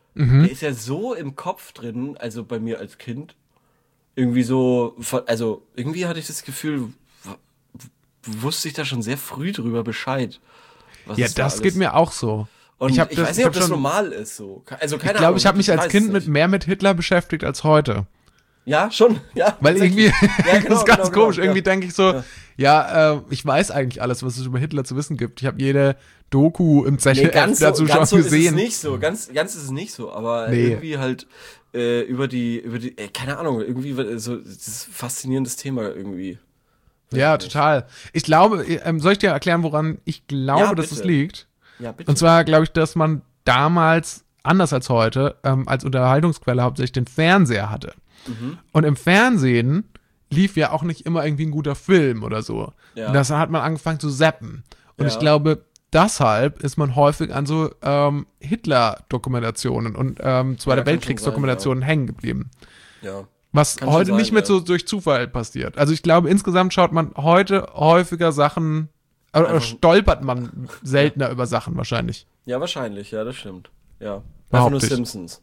der ist ja so im Kopf drin, also bei mir als Kind, irgendwie so, also irgendwie hatte ich das Gefühl, wusste ich da schon sehr früh drüber Bescheid. Ja, das geht mir auch so. Und ich weiß nicht, ob das normal ist so. Also keine Ahnung. Ich glaube, ich habe mich als Kind mehr mit Hitler beschäftigt als heute. Ja, schon, ja. Weil irgendwie, ja, das ist ganz komisch, irgendwie denke ich so, ich weiß eigentlich alles, was es über Hitler zu wissen gibt. Ich habe jede Doku im ZDF dazu schon gesehen. Ganz ist es nicht so, aber irgendwie halt über die, keine Ahnung, irgendwie so das faszinierendes Thema irgendwie. Ja, total. Ich glaube, soll ich dir erklären, woran ich glaube, dass es liegt? Ja, bitte. Und zwar glaube ich, dass man damals, anders als heute, als Unterhaltungsquelle hauptsächlich den Fernseher hatte. Und im Fernsehen lief ja auch nicht immer irgendwie ein guter Film oder so. Ja. Und das hat man angefangen zu zappen. Und ich glaube, deshalb ist man häufig an so Hitler-Dokumentationen und Zweiter Weltkriegs-Dokumentationen hängen geblieben. Ja. Was heute nicht mehr so durch Zufall passiert. Also ich glaube, insgesamt schaut man heute häufiger Sachen, oder stolpert man seltener über Sachen wahrscheinlich. Ja, wahrscheinlich, ja, das stimmt. Ja. Einfach nur Simpsons.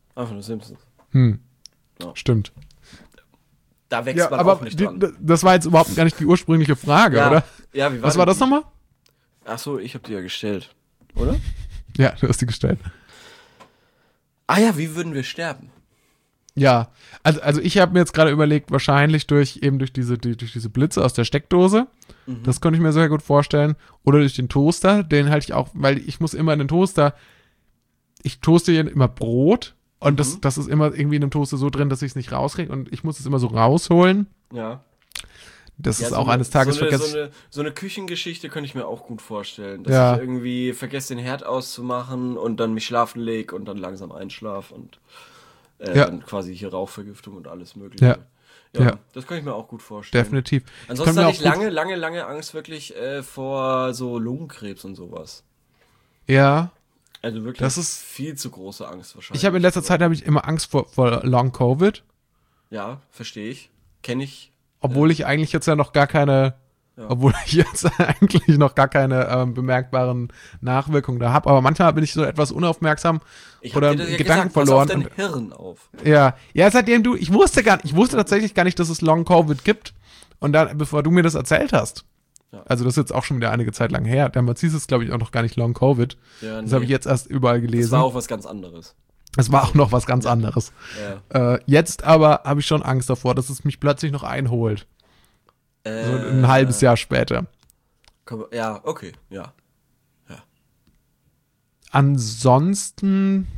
Ja. Stimmt. Da wächst man auch nicht dran. Das war jetzt überhaupt gar nicht die ursprüngliche Frage, oder? Ja, wie war Was war das nochmal? Ach so, ich habe die ja gestellt, oder? Ja, du hast die gestellt. Ah ja, wie würden wir sterben? Ja, also ich habe mir jetzt gerade überlegt, wahrscheinlich durch diese Blitze aus der Steckdose. Das könnte ich mir sehr gut vorstellen. Oder durch den Toaster, den halte ich auch, weil ich muss immer in den Toaster, ich toaste hier immer Brot und das ist immer irgendwie in dem Toaster so drin, dass ich es nicht rauskriege und ich muss es immer so rausholen. Ja. Das ist auch eines Tages vergessen. So eine Küchengeschichte könnte ich mir auch gut vorstellen. Dass ich irgendwie vergesse, den Herd auszumachen und dann mich schlafen lege und dann langsam einschlafe und dann quasi hier Rauchvergiftung und alles mögliche. Ja, das kann ich mir auch gut vorstellen. Definitiv. Ansonsten hatte ich lange Angst wirklich vor so Lungenkrebs und sowas. Ja. Also wirklich, das ist viel zu große Angst wahrscheinlich. Ich habe in letzter Zeit immer Angst vor Long Covid. Ja, verstehe ich. Kenne ich. Obwohl ich eigentlich jetzt noch gar keine bemerkbaren Nachwirkungen da habe. Aber manchmal bin ich so etwas unaufmerksam oder Gedanken verloren. Pass auf dein Hirn auf. Ja, seitdem ich wusste tatsächlich gar nicht, dass es Long Covid gibt. Und dann, bevor du mir das erzählt hast, also das ist jetzt auch schon wieder einige Zeit lang her, damals hieß es, glaube ich, auch noch gar nicht Long Covid. Ja, das habe ich jetzt erst überall gelesen. Das war auch was ganz anderes. Es war auch noch was ganz anderes. Ja. Jetzt aber habe ich schon Angst davor, dass es mich plötzlich noch einholt. So ein halbes Jahr später. Ja, okay, ja. Ansonsten,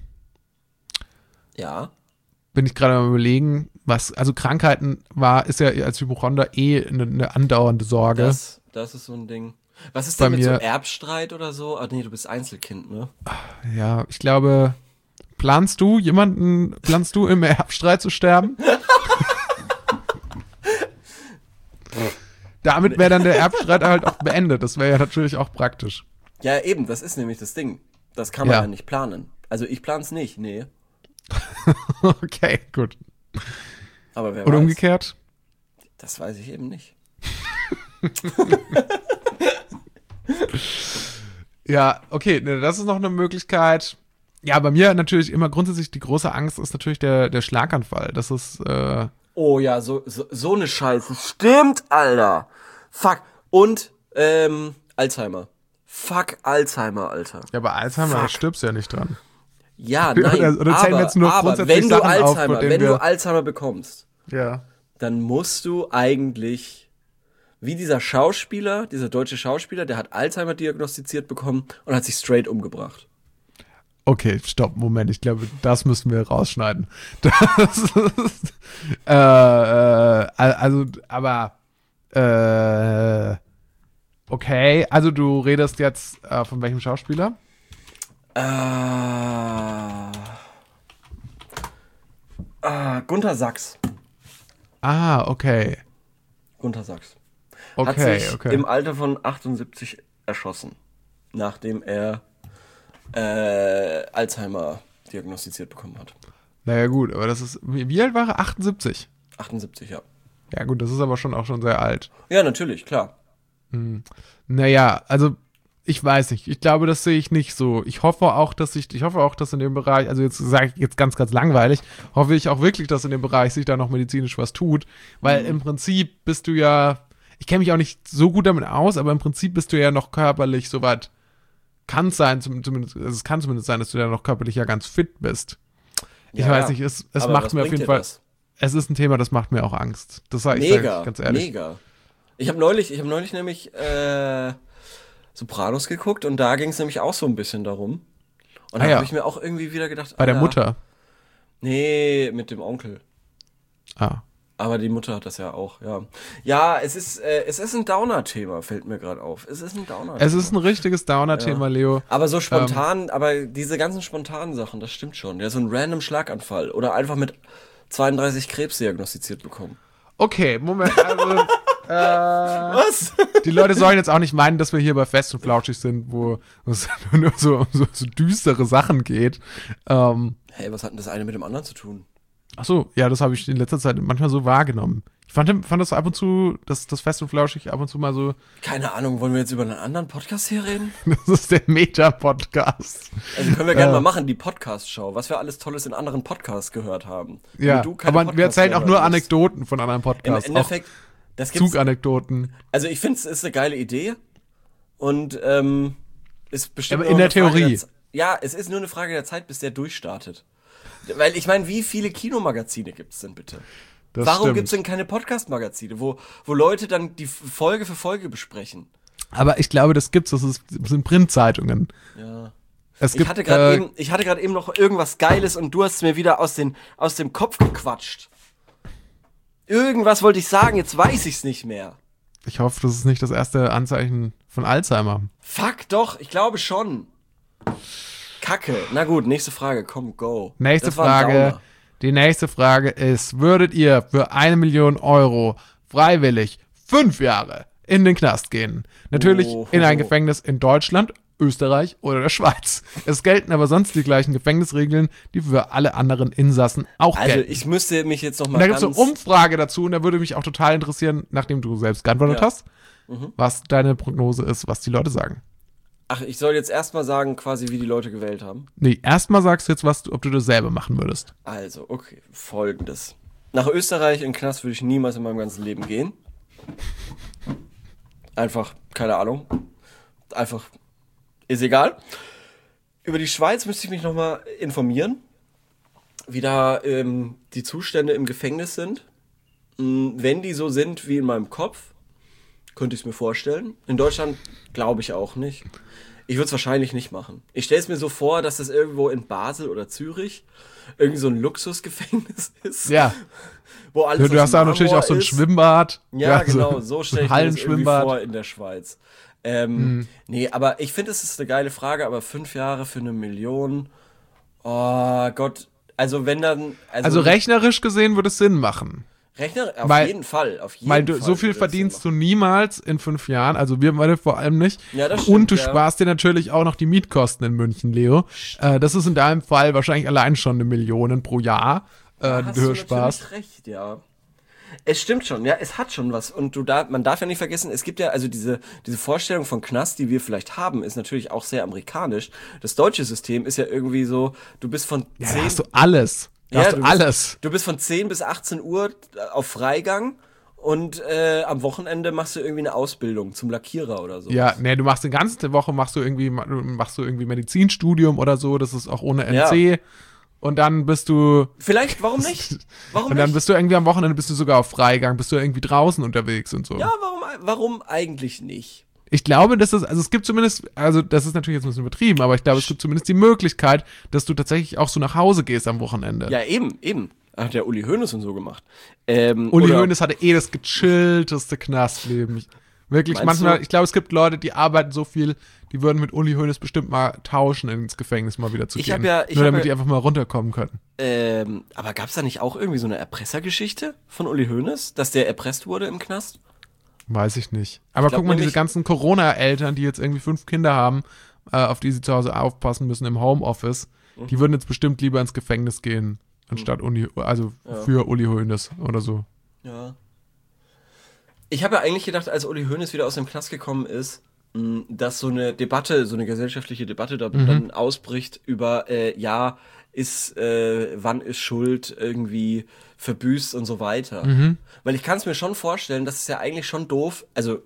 Ja. Bin ich gerade am Überlegen, also Krankheiten ist ja als Hypochonder eine andauernde Sorge. Das ist so ein Ding. Was ist denn mit so Erbstreit oder so? Ah nee, du bist Einzelkind, ne? Ja, ich glaube, planst du im Erbstreit zu sterben? Damit wäre dann der Erbstreit halt auch beendet. Das wäre ja natürlich auch praktisch. Ja, eben, das ist nämlich das Ding. Das kann man ja nicht planen. Also ich plan's nicht, nee. Okay, gut. Aber wer weiß. Oder umgekehrt? Das weiß ich eben nicht. Ja, okay, das ist noch eine Möglichkeit. Ja, bei mir natürlich immer grundsätzlich die große Angst ist natürlich der Schlaganfall. Das ist, Oh ja, so eine Scheiße. Stimmt, Alter. Fuck. Und, Alzheimer. Fuck Alzheimer, Alter. Ja, aber Alzheimer, da stirbst du ja nicht dran. Ja, nein, oder zählen wir jetzt nur grundsätzlich wenn Sachen wenn du Alzheimer bekommst, ja, dann musst du eigentlich, wie dieser deutsche Schauspieler, der hat Alzheimer diagnostiziert bekommen und hat sich straight umgebracht. Okay, stopp, Moment, ich glaube, das müssen wir rausschneiden. Okay, also du redest jetzt von welchem Schauspieler? Gunter Sachs. Okay. Gunter Sachs. Hat sich im Alter von 78 erschossen, nachdem er Alzheimer diagnostiziert bekommen hat. Naja gut, aber das ist, wie alt war er? 78? 78, ja. Ja gut, das ist aber auch schon sehr alt. Ja, natürlich, klar. Naja, also Ich weiß nicht. Ich glaube, das sehe ich nicht so. Ich hoffe auch, dass in dem Bereich, also jetzt sage ich jetzt ganz, ganz langweilig, hoffe ich auch wirklich, dass in dem Bereich sich da noch medizinisch was tut. Weil im Prinzip bist du ja, ich kenne mich auch nicht so gut damit aus, aber im Prinzip bist du ja noch körperlich soweit, kann es sein, zumindest, also es kann zumindest sein, dass du ja noch körperlich ja ganz fit bist. Ich weiß nicht, es macht mir auf jeden Fall, es ist ein Thema, das macht mir auch Angst. Das sage ich ganz ehrlich. Mega. Ich habe neulich nämlich Sopranos geguckt und da ging es nämlich auch so ein bisschen darum. Und da habe ich mir auch irgendwie wieder gedacht, bei der Mutter? Nee, mit dem Onkel. Aber die Mutter hat das ja auch, ja. Ja, es ist ein Downer-Thema, fällt mir gerade auf. Es ist ein Downer-Thema. Es ist ein richtiges Downer-Thema, Leo. Aber so spontan, aber diese ganzen spontanen Sachen, das stimmt schon. Ja, so ein random Schlaganfall oder einfach mit 32 Krebs diagnostiziert bekommen. Okay, Moment, also was? Die Leute sollen jetzt auch nicht meinen, dass wir hier bei Fest und Flauschig sind, wo es nur so düstere Sachen geht. Hey, was hat denn das eine mit dem anderen zu tun? Ach so, ja, das habe ich in letzter Zeit manchmal so wahrgenommen. Ich fand das ab und zu, das Fest und Flauschig ab und zu mal so. Keine Ahnung, wollen wir jetzt über einen anderen Podcast hier reden? Das ist der Meta-Podcast. Also können wir gerne mal machen, die Podcast-Show, was wir alles Tolles in anderen Podcasts gehört haben. Ja, aber wir erzählen auch nur Anekdoten von anderen Podcasts. Im Endeffekt, das gibt's. Zuganekdoten. Also ich finde, es ist eine geile Idee und ist bestimmt aber in der Theorie. Ja, es ist nur eine Frage der Zeit, bis der durchstartet. Weil ich meine, wie viele Kinomagazine gibt es denn bitte? Warum gibt es denn keine Podcast-Magazine, wo Leute dann die Folge für Folge besprechen? Aber ich glaube, das sind Printzeitungen. Ja. Ich hatte gerade eben noch irgendwas Geiles und du hast es mir wieder aus dem Kopf gequatscht. Irgendwas wollte ich sagen, jetzt weiß ich's nicht mehr. Ich hoffe, das ist nicht das erste Anzeichen von Alzheimer. Fuck doch, ich glaube schon. Kacke. Na gut, nächste Frage, komm, go. Nächste Frage. Die nächste Frage ist, würdet ihr für 1 Million Euro freiwillig 5 Jahre in den Knast gehen? Natürlich in ein Gefängnis in Deutschland, Österreich oder der Schweiz. Es gelten aber sonst die gleichen Gefängnisregeln, die für alle anderen Insassen auch gelten. Also ich müsste mich jetzt noch mal da gibt es eine Umfrage dazu und da würde mich auch total interessieren, nachdem du selbst geantwortet hast, was deine Prognose ist, was die Leute sagen. Ach, ich soll jetzt erstmal sagen, quasi wie die Leute gewählt haben? Nee, erstmal sagst du jetzt, ob du das selber machen würdest. Also, okay, Folgendes. Nach Österreich in den Knast würde ich niemals in meinem ganzen Leben gehen. Einfach, keine Ahnung. Einfach, ist egal. Über die Schweiz müsste ich mich nochmal informieren, wie da die Zustände im Gefängnis sind. Wenn die so sind wie in meinem Kopf, könnte ich es mir vorstellen. In Deutschland glaube ich auch nicht. Ich würde es wahrscheinlich nicht machen. Ich stelle es mir so vor, dass das irgendwo in Basel oder Zürich irgendwie so ein Luxusgefängnis ist. Ja. Wo alles du hast da natürlich auch so ein Schwimmbad. Ja, genau. So stelle ich mir das irgendwie vor in der Schweiz. Nee, aber ich finde, es ist eine geile Frage, aber 5 Jahre für 1 Million. Oh Gott. Also wenn dann... Also rechnerisch gesehen würde es Sinn machen. Auf jeden Fall. Weil du so viel verdienst du niemals in 5 Jahren, also wir beide vor allem nicht. Ja, das stimmt, und du sparst dir natürlich auch noch die Mietkosten in München, Leo. Das ist in deinem Fall wahrscheinlich allein schon 1 Million pro Jahr, die du sparst. Hast du recht, ja. Es stimmt schon, ja, es hat schon was. Und man darf ja nicht vergessen, es gibt ja, also diese Vorstellung von Knast, die wir vielleicht haben, ist natürlich auch sehr amerikanisch. Das deutsche System ist ja irgendwie so, du bist von 10... Ja, hast du alles. Du bist von 10 bis 18 Uhr auf Freigang und am Wochenende machst du irgendwie eine Ausbildung zum Lackierer oder so. Ja, nee, du machst die ganze Woche machst du irgendwie Medizinstudium oder so, das ist auch ohne NC. Ja. Und dann bist du... Vielleicht, warum nicht? Und dann bist du irgendwie am Wochenende sogar auf Freigang, bist du irgendwie draußen unterwegs und so. Ja, warum eigentlich nicht? Ich glaube, es gibt zumindest, also das ist natürlich jetzt ein bisschen übertrieben, aber ich glaube, es gibt zumindest die Möglichkeit, dass du tatsächlich auch so nach Hause gehst am Wochenende. Ja, eben. Hat der Uli Hoeneß und so gemacht. Uli Hoeneß hatte das gechillteste Knastleben. Wirklich, manchmal, ich glaube, es gibt Leute, die arbeiten so viel, die würden mit Uli Hoeneß bestimmt mal tauschen, ins Gefängnis mal wieder zu gehen. Nur damit die einfach mal runterkommen können. Aber gab's da nicht auch irgendwie so eine Erpressergeschichte von Uli Hoeneß, dass der erpresst wurde im Knast? Weiß ich nicht. Aber guck mal, diese ganzen Corona-Eltern, die jetzt irgendwie 5 Kinder haben, auf die sie zu Hause aufpassen müssen im Homeoffice, die würden jetzt bestimmt lieber ins Gefängnis gehen, anstatt für Uli Hoeneß oder so. Ja. Ich habe ja eigentlich gedacht, als Uli Hoeneß wieder aus dem Knast gekommen ist, dass so eine Debatte, so eine gesellschaftliche Debatte dann ausbricht über, wann ist Schuld irgendwie verbüßt und so weiter. Weil ich kann es mir schon vorstellen, das ist ja eigentlich schon doof, also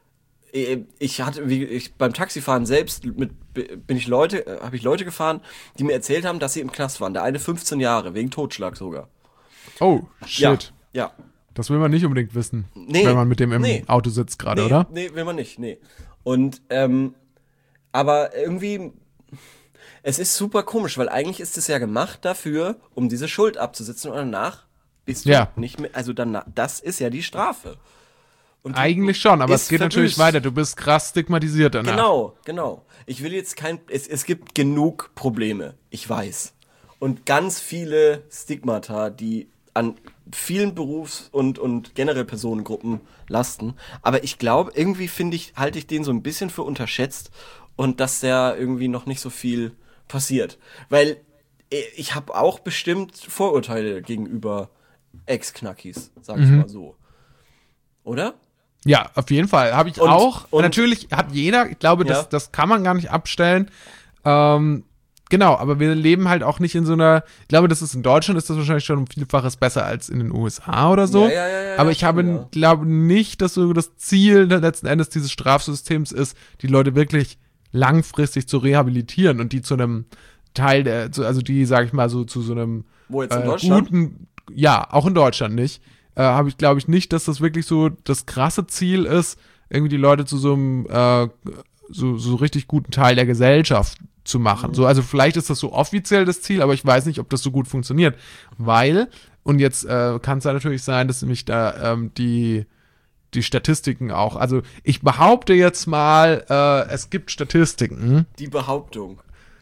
beim Taxifahren selbst habe ich Leute gefahren, die mir erzählt haben, dass sie im Knast waren. Der eine 15 Jahre, wegen Totschlag sogar. Oh, shit. Ja. Das will man nicht unbedingt wissen, wenn man mit dem im Auto sitzt gerade, oder? Nee, will man nicht, nee. Und, aber irgendwie, es ist super komisch, weil eigentlich ist es ja gemacht dafür, um diese Schuld abzusitzen und danach bist du nicht mehr, also das ist ja die Strafe. Und eigentlich schon, aber es geht natürlich weiter. Du bist krass stigmatisiert danach. Genau. Ich will jetzt es gibt genug Probleme, ich weiß. Und ganz viele Stigmata, die an vielen Berufs- und generell Personengruppen lasten. Aber ich glaube, irgendwie halte ich den so ein bisschen für unterschätzt und dass da irgendwie noch nicht so viel passiert. Weil ich habe auch bestimmt Vorurteile gegenüber Ex-Knackis, sag ich mal so. Oder? Ja, auf jeden Fall. Habe ich auch. Und natürlich hat jeder, ich glaube, das kann man gar nicht abstellen. Genau, aber wir leben halt auch nicht in so einer, ich glaube, das ist in Deutschland ist das wahrscheinlich schon um Vielfaches besser als in den USA oder so. Aber ich glaube nicht, dass so das Ziel letzten Endes dieses Strafsystems ist, die Leute wirklich langfristig zu rehabilitieren und die zu einem Teil also die, sag ich mal, so zu so einem Wo jetzt in Deutschland? Auch in Deutschland nicht. Glaube ich nicht, dass das wirklich so das krasse Ziel ist, irgendwie die Leute zu so einem so richtig guten Teil der Gesellschaft zu machen. So, also vielleicht ist das so offiziell das Ziel, aber ich weiß nicht, ob das so gut funktioniert. Weil, und jetzt kann es ja natürlich sein, dass nämlich da die Statistiken auch, also ich behaupte jetzt mal, es gibt Statistiken. Die Behauptung.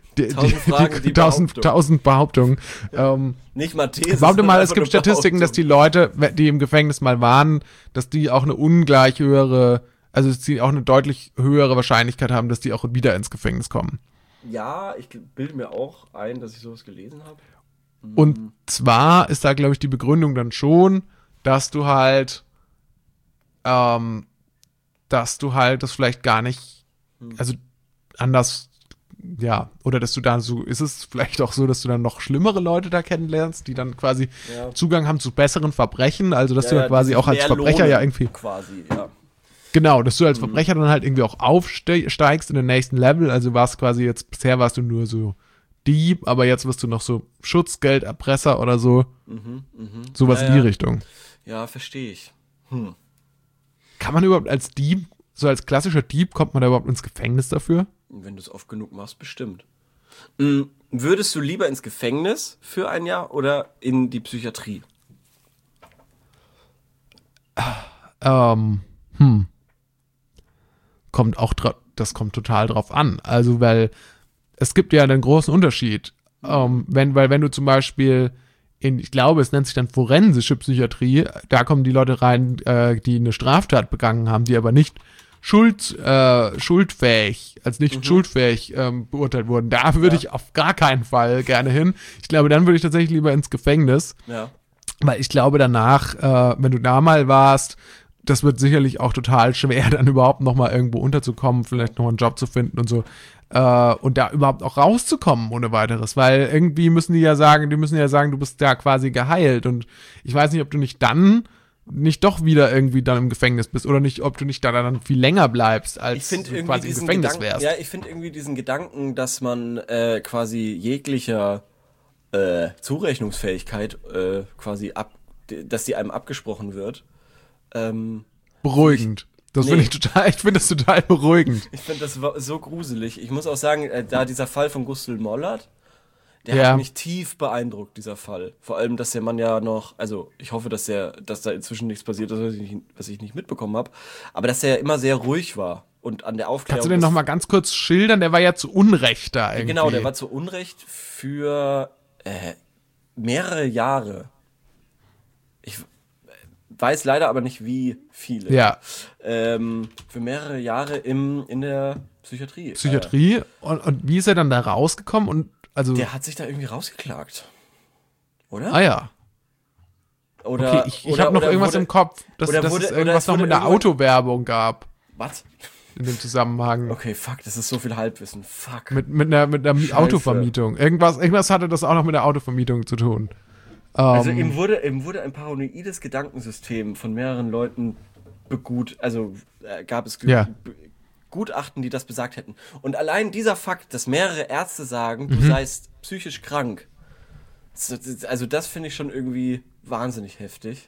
1000 Behauptungen. Nicht mal These. Behaupte mal, es gibt Statistiken, dass die Leute, die im Gefängnis mal waren, dass die auch eine ungleich höhere, also dass die auch eine deutlich höhere Wahrscheinlichkeit haben, dass die auch wieder ins Gefängnis kommen. Ja, ich bilde mir auch ein, dass ich sowas gelesen habe. Und zwar ist da, glaube ich, die Begründung dann schon, dass du halt das vielleicht gar nicht, also anders, ja, oder dass du da so, ist es vielleicht auch so, dass du dann noch schlimmere Leute da kennenlernst, die dann quasi Zugang haben zu besseren Verbrechen, also dass du dann quasi auch als Verbrecher ja irgendwie quasi, genau, dass du als Verbrecher dann halt irgendwie auch aufsteigst in den nächsten Level, also bisher warst du nur so Dieb, aber jetzt wirst du noch so Schutzgelderpresser oder so, sowas in die Richtung. Ja, verstehe ich. Kann man überhaupt als Dieb, so als klassischer Dieb, kommt man da überhaupt ins Gefängnis dafür? Wenn du es oft genug machst, bestimmt. Würdest du lieber ins Gefängnis für ein Jahr oder in die Psychiatrie? Das kommt total drauf an. Also, weil es gibt ja einen großen Unterschied. Wenn du zum Beispiel ich glaube, es nennt sich dann forensische Psychiatrie, da kommen die Leute rein, die eine Straftat begangen haben, die aber nicht schuldfähig beurteilt wurden. Da würde ich auf gar keinen Fall gerne hin. Ich glaube, dann würde ich tatsächlich lieber ins Gefängnis. Ja. Weil ich glaube danach, wenn du da mal warst, das wird sicherlich auch total schwer, dann überhaupt noch mal irgendwo unterzukommen, vielleicht noch einen Job zu finden und so. Und da überhaupt auch rauszukommen ohne weiteres. Weil irgendwie müssen die ja sagen, du bist ja quasi geheilt. Und ich weiß nicht, ob du nicht doch wieder irgendwie dann im Gefängnis bist oder nicht, ob du nicht da dann viel länger bleibst, als du quasi im Gefängnis wärst. Ja, ich finde irgendwie diesen Gedanken, dass man quasi jeglicher Zurechnungsfähigkeit quasi dass die einem abgesprochen wird. Beruhigend. Ich finde das total beruhigend. Ich finde das so gruselig. Ich muss auch sagen, da dieser Fall von Gustl Mollert, der hat mich tief beeindruckt, dieser Fall. Vor allem, dass der Mann ja noch, also ich hoffe, dass da inzwischen nichts passiert ist, was ich nicht mitbekommen habe, aber dass er ja immer sehr ruhig war und an der Aufklärung. Kannst du denn noch mal ganz kurz schildern? Der war ja zu Unrecht da irgendwie. Genau, der war zu Unrecht für mehrere Jahre. Ich weiß leider aber nicht, wie viele. Ja. Für mehrere Jahre in der Psychiatrie. Und wie ist er dann da rausgekommen? Der hat sich da irgendwie rausgeklagt. Oder? Ah ja. Oder, okay, ich habe noch irgendwas im Kopf, dass es irgendwas noch mit einer Autowerbung gab. Was? in dem Zusammenhang. Okay, fuck, das ist so viel Halbwissen. Fuck. Mit einer Autovermietung. Irgendwas hatte das auch noch mit der Autovermietung zu tun. Also ihm wurde ein paranoides Gedankensystem von mehreren Leuten gab es Gutachten, die das besagt hätten. Und allein dieser Fakt, dass mehrere Ärzte sagen, du seist psychisch krank, also das finde ich schon irgendwie wahnsinnig heftig.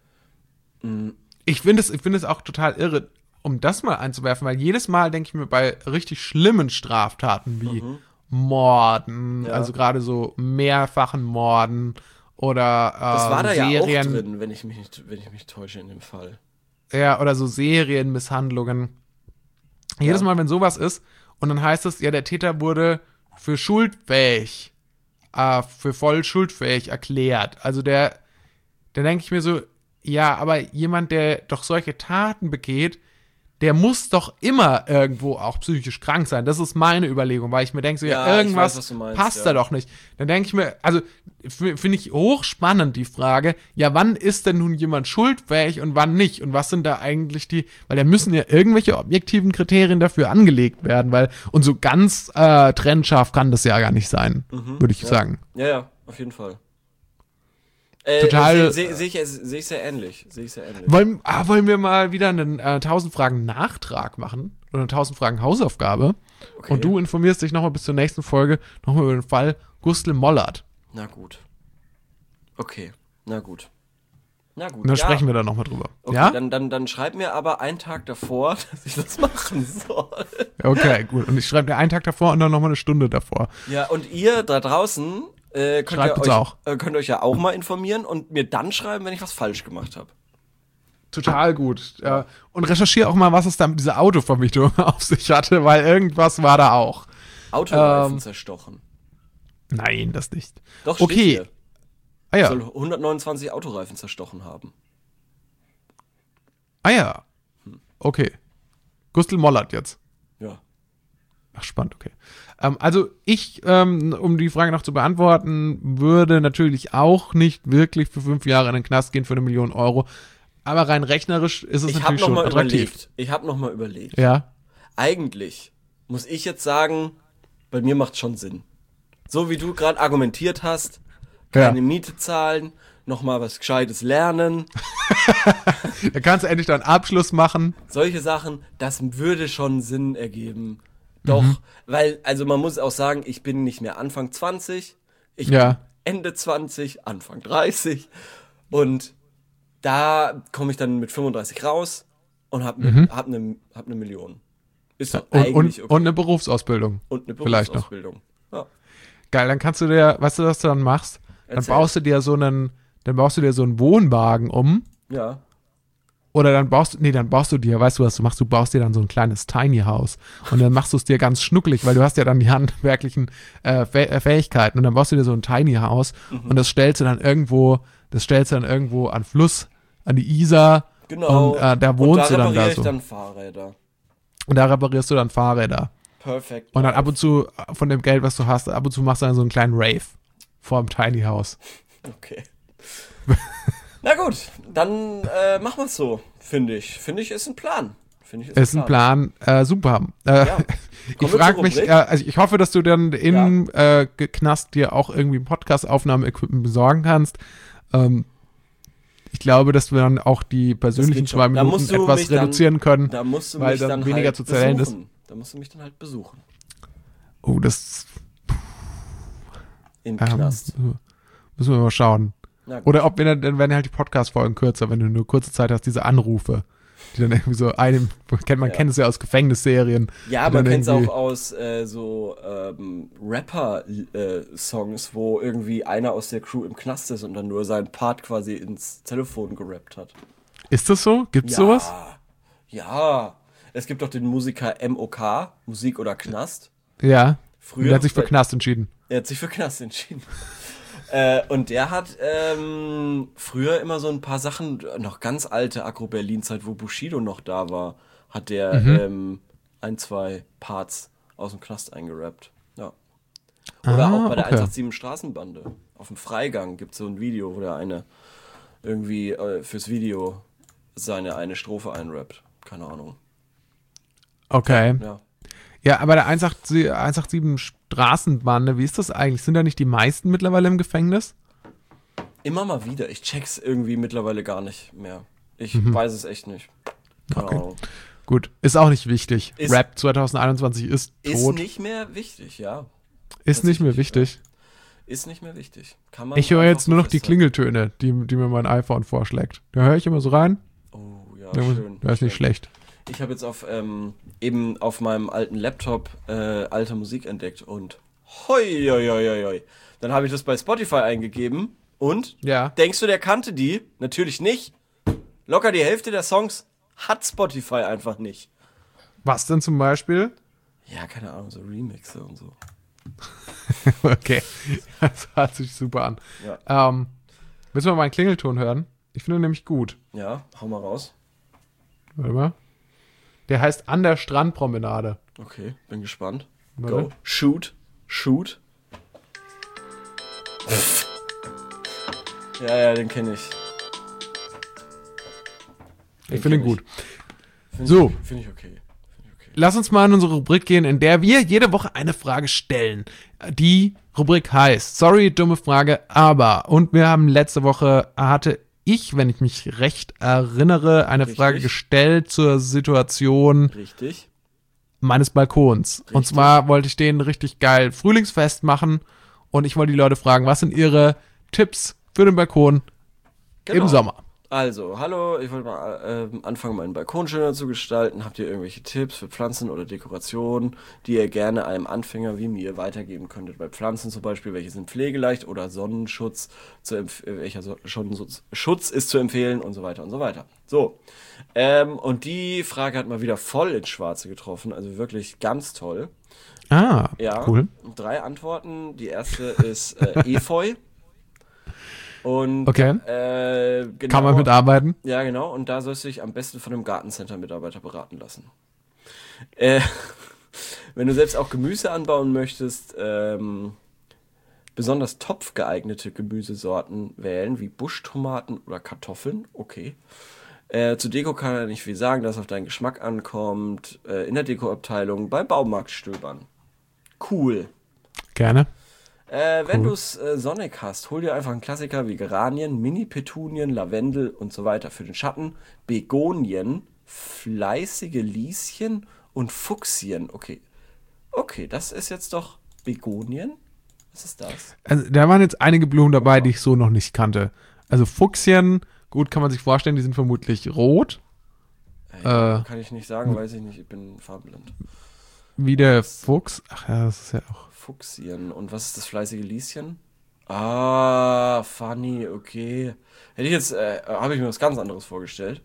Ich finde es auch total irre, um das mal einzuwerfen, weil jedes Mal denke ich mir bei richtig schlimmen Straftaten wie Morden, also gerade so mehrfachen Morden oder das war da ja auch drin, wenn ich mich täusche in dem Fall. Ja, oder so Serienmisshandlungen. Jedes Mal, wenn sowas ist und dann heißt es, ja, der Täter wurde für schuldfähig, für voll schuldfähig erklärt. Also da denke ich mir so, ja, aber jemand, der doch solche Taten begeht, der muss doch immer irgendwo auch psychisch krank sein. Das ist meine Überlegung, weil ich mir denke, so, irgendwas passt da doch nicht. Dann denke ich mir, also finde ich hochspannend die Frage, ja, wann ist denn nun jemand schuldfähig und wann nicht? Und was sind da eigentlich weil da müssen ja irgendwelche objektiven Kriterien dafür angelegt werden, und so ganz trennscharf kann das ja gar nicht sein, würde ich sagen. Ja, auf jeden Fall. Total. Sehe ich sehr ähnlich. Wollen wir mal wieder einen 1000 Fragen Nachtrag machen? Oder eine 1000 Fragen Hausaufgabe? Okay. Und du informierst dich nochmal bis zur nächsten Folge nochmal über den Fall Gustl Mollert. Na gut. Okay, na gut. Und dann sprechen wir da nochmal drüber. Okay, ja? Dann schreib mir aber einen Tag davor, dass ich das machen soll. Okay, gut. Und ich schreibe dir einen Tag davor und dann nochmal eine Stunde davor. Ja, und ihr da draußen könnt euch ja auch mal informieren und mir dann schreiben, wenn ich was falsch gemacht habe. Total gut. Und recherchiere auch mal, was es da mit dieser Autovermietung auf sich hatte, weil irgendwas war da auch. Autoreifen zerstochen. Nein, das nicht. Doch, steht hier. Ah ja. Soll 129 Autoreifen zerstochen haben. Ah ja. Okay. Gustl Mollert jetzt. Ja. Ach, spannend, okay. Also ich, um die Frage noch zu beantworten, würde natürlich auch nicht wirklich für 5 Jahre in den Knast gehen für 1 Million Euro. Aber rein rechnerisch ist es natürlich schon attraktiv. Ich habe noch mal überlegt. Ja. Eigentlich muss ich jetzt sagen, bei mir macht schon Sinn. So wie du gerade argumentiert hast, keine Miete zahlen, noch mal was Gescheites lernen. Da kannst du endlich deinen Abschluss machen. Solche Sachen, das würde schon Sinn ergeben. Doch, weil, also man muss auch sagen, ich bin nicht mehr Anfang 20, ich bin Ende 20, Anfang 30 und da komme ich dann mit 35 raus und hab ne Million. Ist doch eigentlich okay. Und eine Berufsausbildung. Und eine Berufsausbildung. Ja. Geil, dann kannst du dir, weißt du, was du dann machst? Dann baust du dir so einen Wohnwagen um. Ja. Oder dann baust du dir, weißt du, was du machst? Du baust dir dann so ein kleines Tiny House. Und dann machst du es dir ganz schnucklig, weil du hast ja dann die handwerklichen Fähigkeiten. Und dann baust du dir so ein Tiny House und das stellst du dann irgendwo an Fluss, an die Isar. Genau. Und da wohnst du dann da so. Und da reparierst du dann Fahrräder. Perfekt. Und dann ab und zu, von dem Geld, was du hast, ab und zu machst du dann so einen kleinen Rave vor dem Tiny House. Okay. Na gut, dann machen wir es so, finde ich. Finde ich, ist ein Plan. Ist ein Plan, super. Ich frage mich, also ich hoffe, dass du dann im Knast dir auch irgendwie Podcast-Aufnahme-Equipment besorgen kannst. Ich glaube, dass wir dann auch die persönlichen 2 Minuten etwas reduzieren können, weil dann weniger halt zu zählen ist. Da musst du mich dann halt besuchen. Oh, das im Knast. Müssen wir mal schauen. Oder ob wir dann werden halt die Podcast-Folgen kürzer, wenn du nur kurze Zeit hast, diese Anrufe, die dann irgendwie so man kennt es ja aus Gefängnisserien. Ja, man kennt es auch aus Rapper-Songs, wo irgendwie einer aus der Crew im Knast ist und dann nur seinen Part quasi ins Telefon gerappt hat. Ist das so? Gibt's sowas? Ja. Es gibt doch den Musiker MOK, Musik oder Knast. Ja. Er hat sich für Knast entschieden. Und der hat früher immer so ein paar Sachen, noch ganz alte Agro-Berlin-Zeit, wo Bushido noch da war, hat der 1-2 Parts aus dem Knast eingerappt. Ja. Oder auch bei der 187 Straßenbande. Auf dem Freigang gibt es so ein Video, wo der eine irgendwie fürs Video seine eine Strophe einrappt. Keine Ahnung. Okay. Ja, aber der 187 Straßenbande, wie ist das eigentlich? Sind da nicht die meisten mittlerweile im Gefängnis? Immer mal wieder. Ich check's irgendwie mittlerweile gar nicht mehr. Ich weiß es echt nicht. Okay. Gut, ist auch nicht wichtig. Rap 2021 ist tot. Ist nicht mehr wichtig, ja. Ist nicht mehr wichtig. Ist nicht mehr wichtig. Ich höre jetzt nur noch die Klingeltöne, die mir mein iPhone vorschlägt. Da höre ich immer so rein. Oh, ja, schön. Das ist nicht schlecht. Ich habe jetzt eben auf meinem alten Laptop alte Musik entdeckt und hoi. Dann habe ich das bei Spotify eingegeben und denkst du, der kannte die? Natürlich nicht. Locker die Hälfte der Songs hat Spotify einfach nicht. Was denn zum Beispiel? Ja, keine Ahnung, so Remixe und so. Okay, das hört sich super an. Ja. Willst du mal meinen Klingelton hören? Ich finde ihn nämlich gut. Ja, hau mal raus. Warte mal. Der heißt An der Strandpromenade. Okay, bin gespannt. Warte. Go. Shoot. Ja, den kenne ich. Ich finde ihn gut. Finde ich okay. Lass uns mal in unsere Rubrik gehen, in der wir jede Woche eine Frage stellen. Die Rubrik heißt, sorry, dumme Frage, aber. Und wir haben letzte Woche, hatte ich, wenn ich mich recht erinnere, eine Frage gestellt zur Situation meines Balkons. Richtig. Und zwar wollte ich den richtig geil Frühlingsfest machen und ich wollte die Leute fragen, was sind ihre Tipps für den Balkon im Sommer? Also, hallo, ich wollte mal anfangen, meinen Balkon schöner zu gestalten. Habt ihr irgendwelche Tipps für Pflanzen oder Dekorationen, die ihr gerne einem Anfänger wie mir weitergeben könntet? Bei Pflanzen zum Beispiel, welche sind pflegeleicht oder Sonnenschutz, welcher Schutz ist zu empfehlen und so weiter und so weiter. So, und die Frage hat mal wieder voll ins Schwarze getroffen, also wirklich ganz toll. Ah, cool. 3 Antworten. Die erste ist Efeu. Und, okay. Kann man mitarbeiten? Ja, genau. Und da sollst du dich am besten von einem Gartencenter-Mitarbeiter beraten lassen. Wenn du selbst auch Gemüse anbauen möchtest, besonders topfgeeignete Gemüsesorten wählen, wie Buschtomaten oder Kartoffeln. Okay. Zu Deko kann er nicht viel sagen, dass es auf deinen Geschmack ankommt. In der Dekoabteilung beim Baumarkt stöbern. Cool. Gerne. Wenn du es sonnig hast, hol dir einfach einen Klassiker wie Geranien, Mini-Petunien, Lavendel und so weiter. Für den Schatten Begonien, fleißige Lieschen und Fuchsien. Okay, das ist jetzt doch Begonien? Was ist das? Also, da waren jetzt einige Blumen dabei, die ich so noch nicht kannte. Also Fuchsien, gut, kann man sich vorstellen, die sind vermutlich rot. Kann ich nicht sagen, weiß ich nicht, ich bin farbenblind. Wie der Fuchs? Ach ja, das ist ja auch... Fuchsien. Und was ist das fleißige Lieschen? Ah, funny, okay. Habe ich mir was ganz anderes vorgestellt.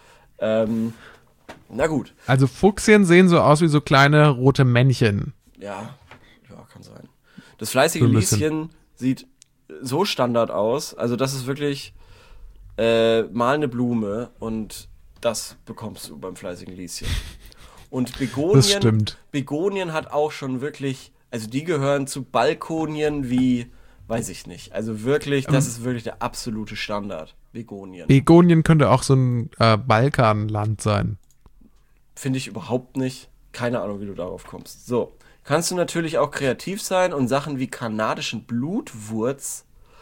Na gut. Also Fuchsien sehen so aus wie so kleine rote Männchen. Ja, kann sein. Das fleißige Lieschen sieht so Standard aus. Also das ist wirklich mal eine Blume und das bekommst du beim fleißigen Lieschen. Und Begonien hat auch schon wirklich, also die gehören zu Balkonien wie, weiß ich nicht. Also wirklich, das ist wirklich der absolute Standard. Begonien. Begonien könnte auch so ein Balkanland sein. Finde ich überhaupt nicht. Keine Ahnung, wie du darauf kommst. So, kannst du natürlich auch kreativ sein und Sachen wie kanadischen Blutwurz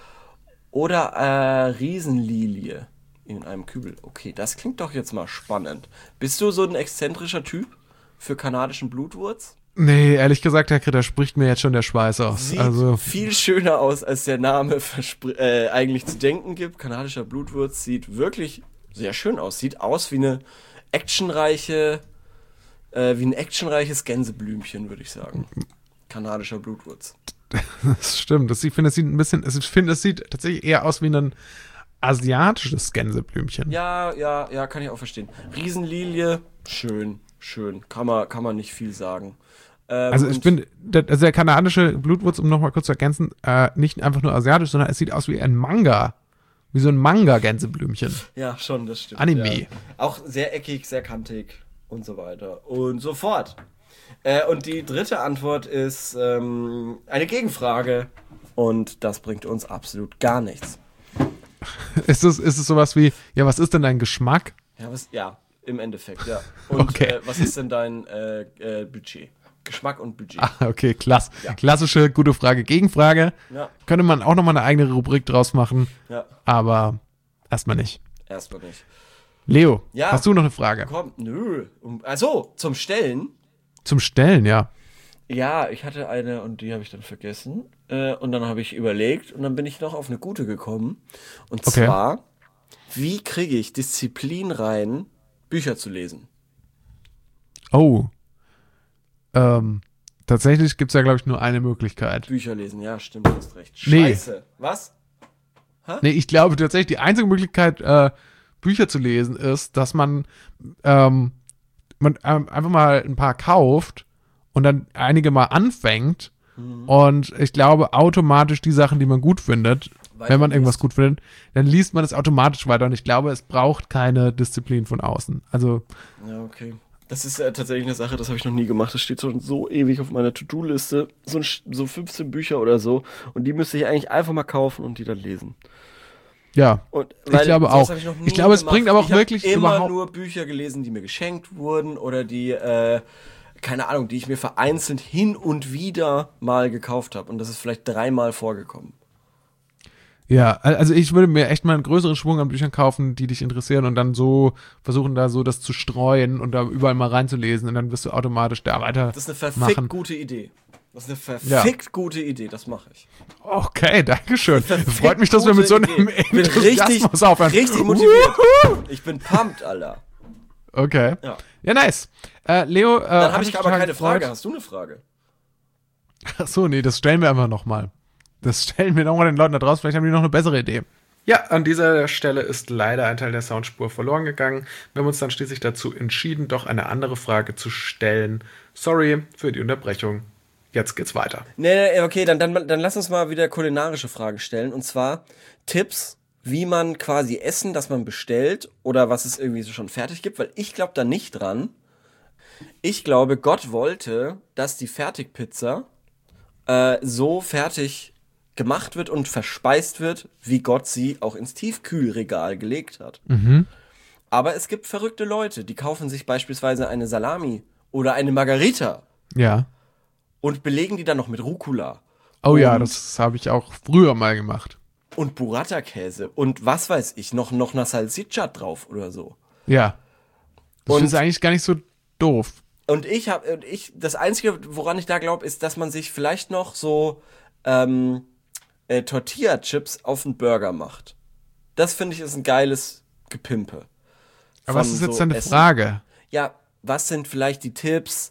oder Riesenlilie in einem Kübel. Okay, das klingt doch jetzt mal spannend. Bist du so ein exzentrischer Typ für kanadischen Blutwurz? Nee, ehrlich gesagt, Herr Kritter, spricht mir jetzt schon der Schweiß aus. Sieht viel schöner aus, als der Name eigentlich zu denken gibt. Kanadischer Blutwurz sieht wirklich sehr schön aus. Sieht aus wie ein actionreiches Gänseblümchen, würde ich sagen. Kanadischer Blutwurz. Das stimmt. Es sieht tatsächlich eher aus wie ein asiatisches Gänseblümchen. Ja, kann ich auch verstehen. Riesenlilie, schön. Kann man nicht viel sagen. Also der kanadische Blutwurz, um nochmal kurz zu ergänzen, nicht einfach nur asiatisch, sondern es sieht aus wie ein Manga. Wie so ein Manga-Gänseblümchen. Ja, schon, das stimmt. Anime. Ja. Auch sehr eckig, sehr kantig und so weiter und so fort. Und die dritte Antwort ist eine Gegenfrage und das bringt uns absolut gar nichts. Ist es sowas wie, ja, was ist denn dein Geschmack? Ja, im Endeffekt, ja. Und okay. Was ist denn dein Budget? Geschmack und Budget. Okay, klassische, gute Frage. Gegenfrage. Ja. Könnte man auch nochmal eine eigene Rubrik draus machen. Ja. Aber erstmal nicht. Leo, hast du noch eine Frage? Komm, nö. Also, zum Stellen. Zum Stellen, ja. Ja, ich hatte eine und die habe ich dann vergessen. Und dann habe ich überlegt und dann bin ich noch auf eine gute gekommen. Und zwar, wie kriege ich Disziplin rein, Bücher zu lesen? Oh. Tatsächlich gibt es ja, glaube ich, nur eine Möglichkeit. Bücher lesen, ja, stimmt, du hast recht. Scheiße. Nee. Was? Nee, ich glaube tatsächlich, die einzige Möglichkeit, Bücher zu lesen, ist, dass man einfach mal ein paar kauft und dann einige mal anfängt und ich glaube, automatisch die Sachen, die man gut findet, wenn man irgendwas gut findet, dann liest man es automatisch weiter und ich glaube, es braucht keine Disziplin von außen. Also. Ja, okay. Das ist tatsächlich eine Sache, das habe ich noch nie gemacht. Das steht schon so ewig auf meiner To-Do-Liste. So 15 Bücher oder so. Und die müsste ich eigentlich einfach mal kaufen und die dann lesen. Ja, ich glaube auch. Ich glaube, es bringt aber auch wirklich überhaupt... Ich habe immer nur Bücher gelesen, die mir geschenkt wurden oder die, keine Ahnung, die ich mir vereinzelt hin und wieder mal gekauft habe. Und das ist vielleicht 3-mal vorgekommen. Ja, also ich würde mir echt mal einen größeren Schwung an Büchern kaufen, die dich interessieren und dann so versuchen, da so das zu streuen und da überall mal reinzulesen und dann wirst du automatisch da weiter. Das ist eine verfickt gute Idee. Das ist eine verfickt gute Idee, das mache ich. Okay, danke schön. Freut mich, dass wir mit so einem Enthusiasmus aufhören. Richtig motiviert. Ich bin pumped, Alter. Okay. Ja, nice. Leo, dann habe ich aber keine Frage. Hast du eine Frage? Ach so, nee, das stellen wir einfach nochmal. Das stellen wir nochmal den Leuten da draußen. Vielleicht haben die noch eine bessere Idee. Ja, an dieser Stelle ist leider ein Teil der Soundspur verloren gegangen. Wir haben uns dann schließlich dazu entschieden, doch eine andere Frage zu stellen. Sorry für die Unterbrechung. Jetzt geht's weiter. Nee, okay, dann lass uns mal wieder kulinarische Fragen stellen. Und zwar Tipps, wie man quasi Essen, das man bestellt oder was es irgendwie so schon fertig gibt. Weil ich glaube da nicht dran. Ich glaube, Gott wollte, dass die Fertigpizza so fertig gemacht wird und verspeist wird, wie Gott sie auch ins Tiefkühlregal gelegt hat. Mhm. Aber es gibt verrückte Leute, die kaufen sich beispielsweise eine Salami oder eine Margarita. Ja. Und belegen die dann noch mit Rucola. Oh ja, das habe ich auch früher mal gemacht. Und Burrata-Käse und was weiß ich, noch eine Salsiccia drauf oder so. Ja. Das ist eigentlich gar nicht so doof. Und das Einzige, woran ich da glaube, ist, dass man sich vielleicht noch so Tortilla-Chips auf einen Burger macht. Das finde ich ist ein geiles Gepimpe. Aber was ist jetzt deine Frage? Ja, was sind vielleicht die Tipps?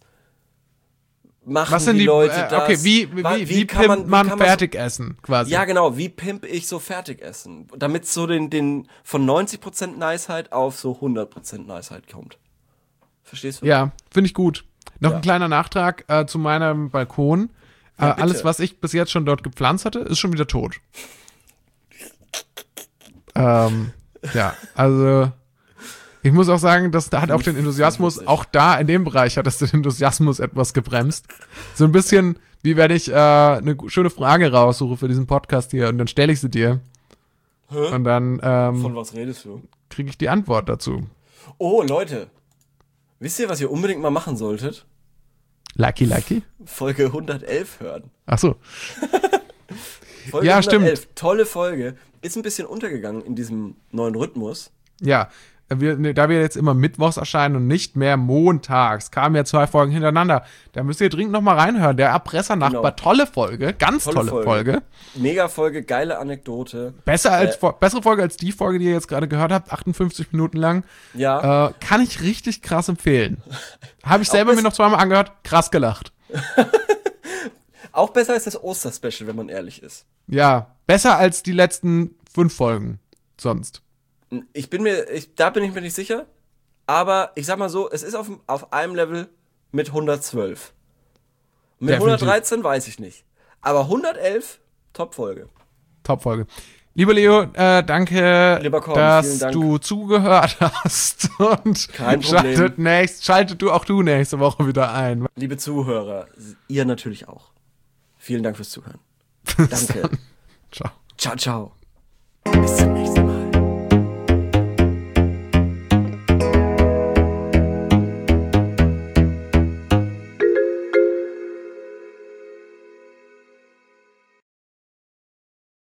Machen die Leute das? Okay, wie pimpt man Fertigessen quasi? Ja, genau, wie pimp ich so Fertigessen? Damit es so den von 90% Niceheit auf so 100% Niceheit kommt. Verstehst du? Ja, finde ich gut. Noch ein kleiner Nachtrag zu meinem Balkon. Ja, alles, was ich bis jetzt schon dort gepflanzt hatte, ist schon wieder tot. Ja, also ich muss auch sagen, dass da hat auch den Enthusiasmus, auch da in dem Bereich hat das den Enthusiasmus etwas gebremst. So ein bisschen, wie wenn ich eine schöne Frage raussuche für diesen Podcast hier und dann stelle ich sie dir. Hä? Und dann von was redest du? Kriege ich die Antwort dazu. Oh, Leute. Wisst ihr, was ihr unbedingt mal machen solltet? Lucky? Folge 111 hören. Ach so. Folge ja, 111, stimmt. Tolle Folge. Ist ein bisschen untergegangen in diesem neuen Rhythmus. Ja, da wir jetzt immer mittwochs erscheinen und nicht mehr montags, kamen ja 2 Folgen hintereinander. Da müsst ihr dringend nochmal reinhören. Der Erpressernachbar, genau. Tolle Folge, ganz tolle Folge. Mega Folge, geile Anekdote. Bessere Folge als die Folge, die ihr jetzt gerade gehört habt, 58 Minuten lang. Ja. Kann ich richtig krass empfehlen. Habe ich selber mir noch 2-mal angehört, krass gelacht. Auch besser als das Oster-Special, wenn man ehrlich ist. Ja, besser als die letzten 5 Folgen sonst. Da bin ich mir nicht sicher, aber ich sag mal so, es ist auf einem Level mit 112. Mit definitiv. 113 weiß ich nicht. Aber 111, Top-Folge. Top-Folge. Lieber Leo, danke, Lieber Korn, dass du zugehört hast. Und kein Problem. Schaltet du auch nächste Woche wieder ein. Liebe Zuhörer, ihr natürlich auch. Vielen Dank fürs Zuhören. Danke. Ciao. Ciao, ciao. Bis zum nächsten Mal.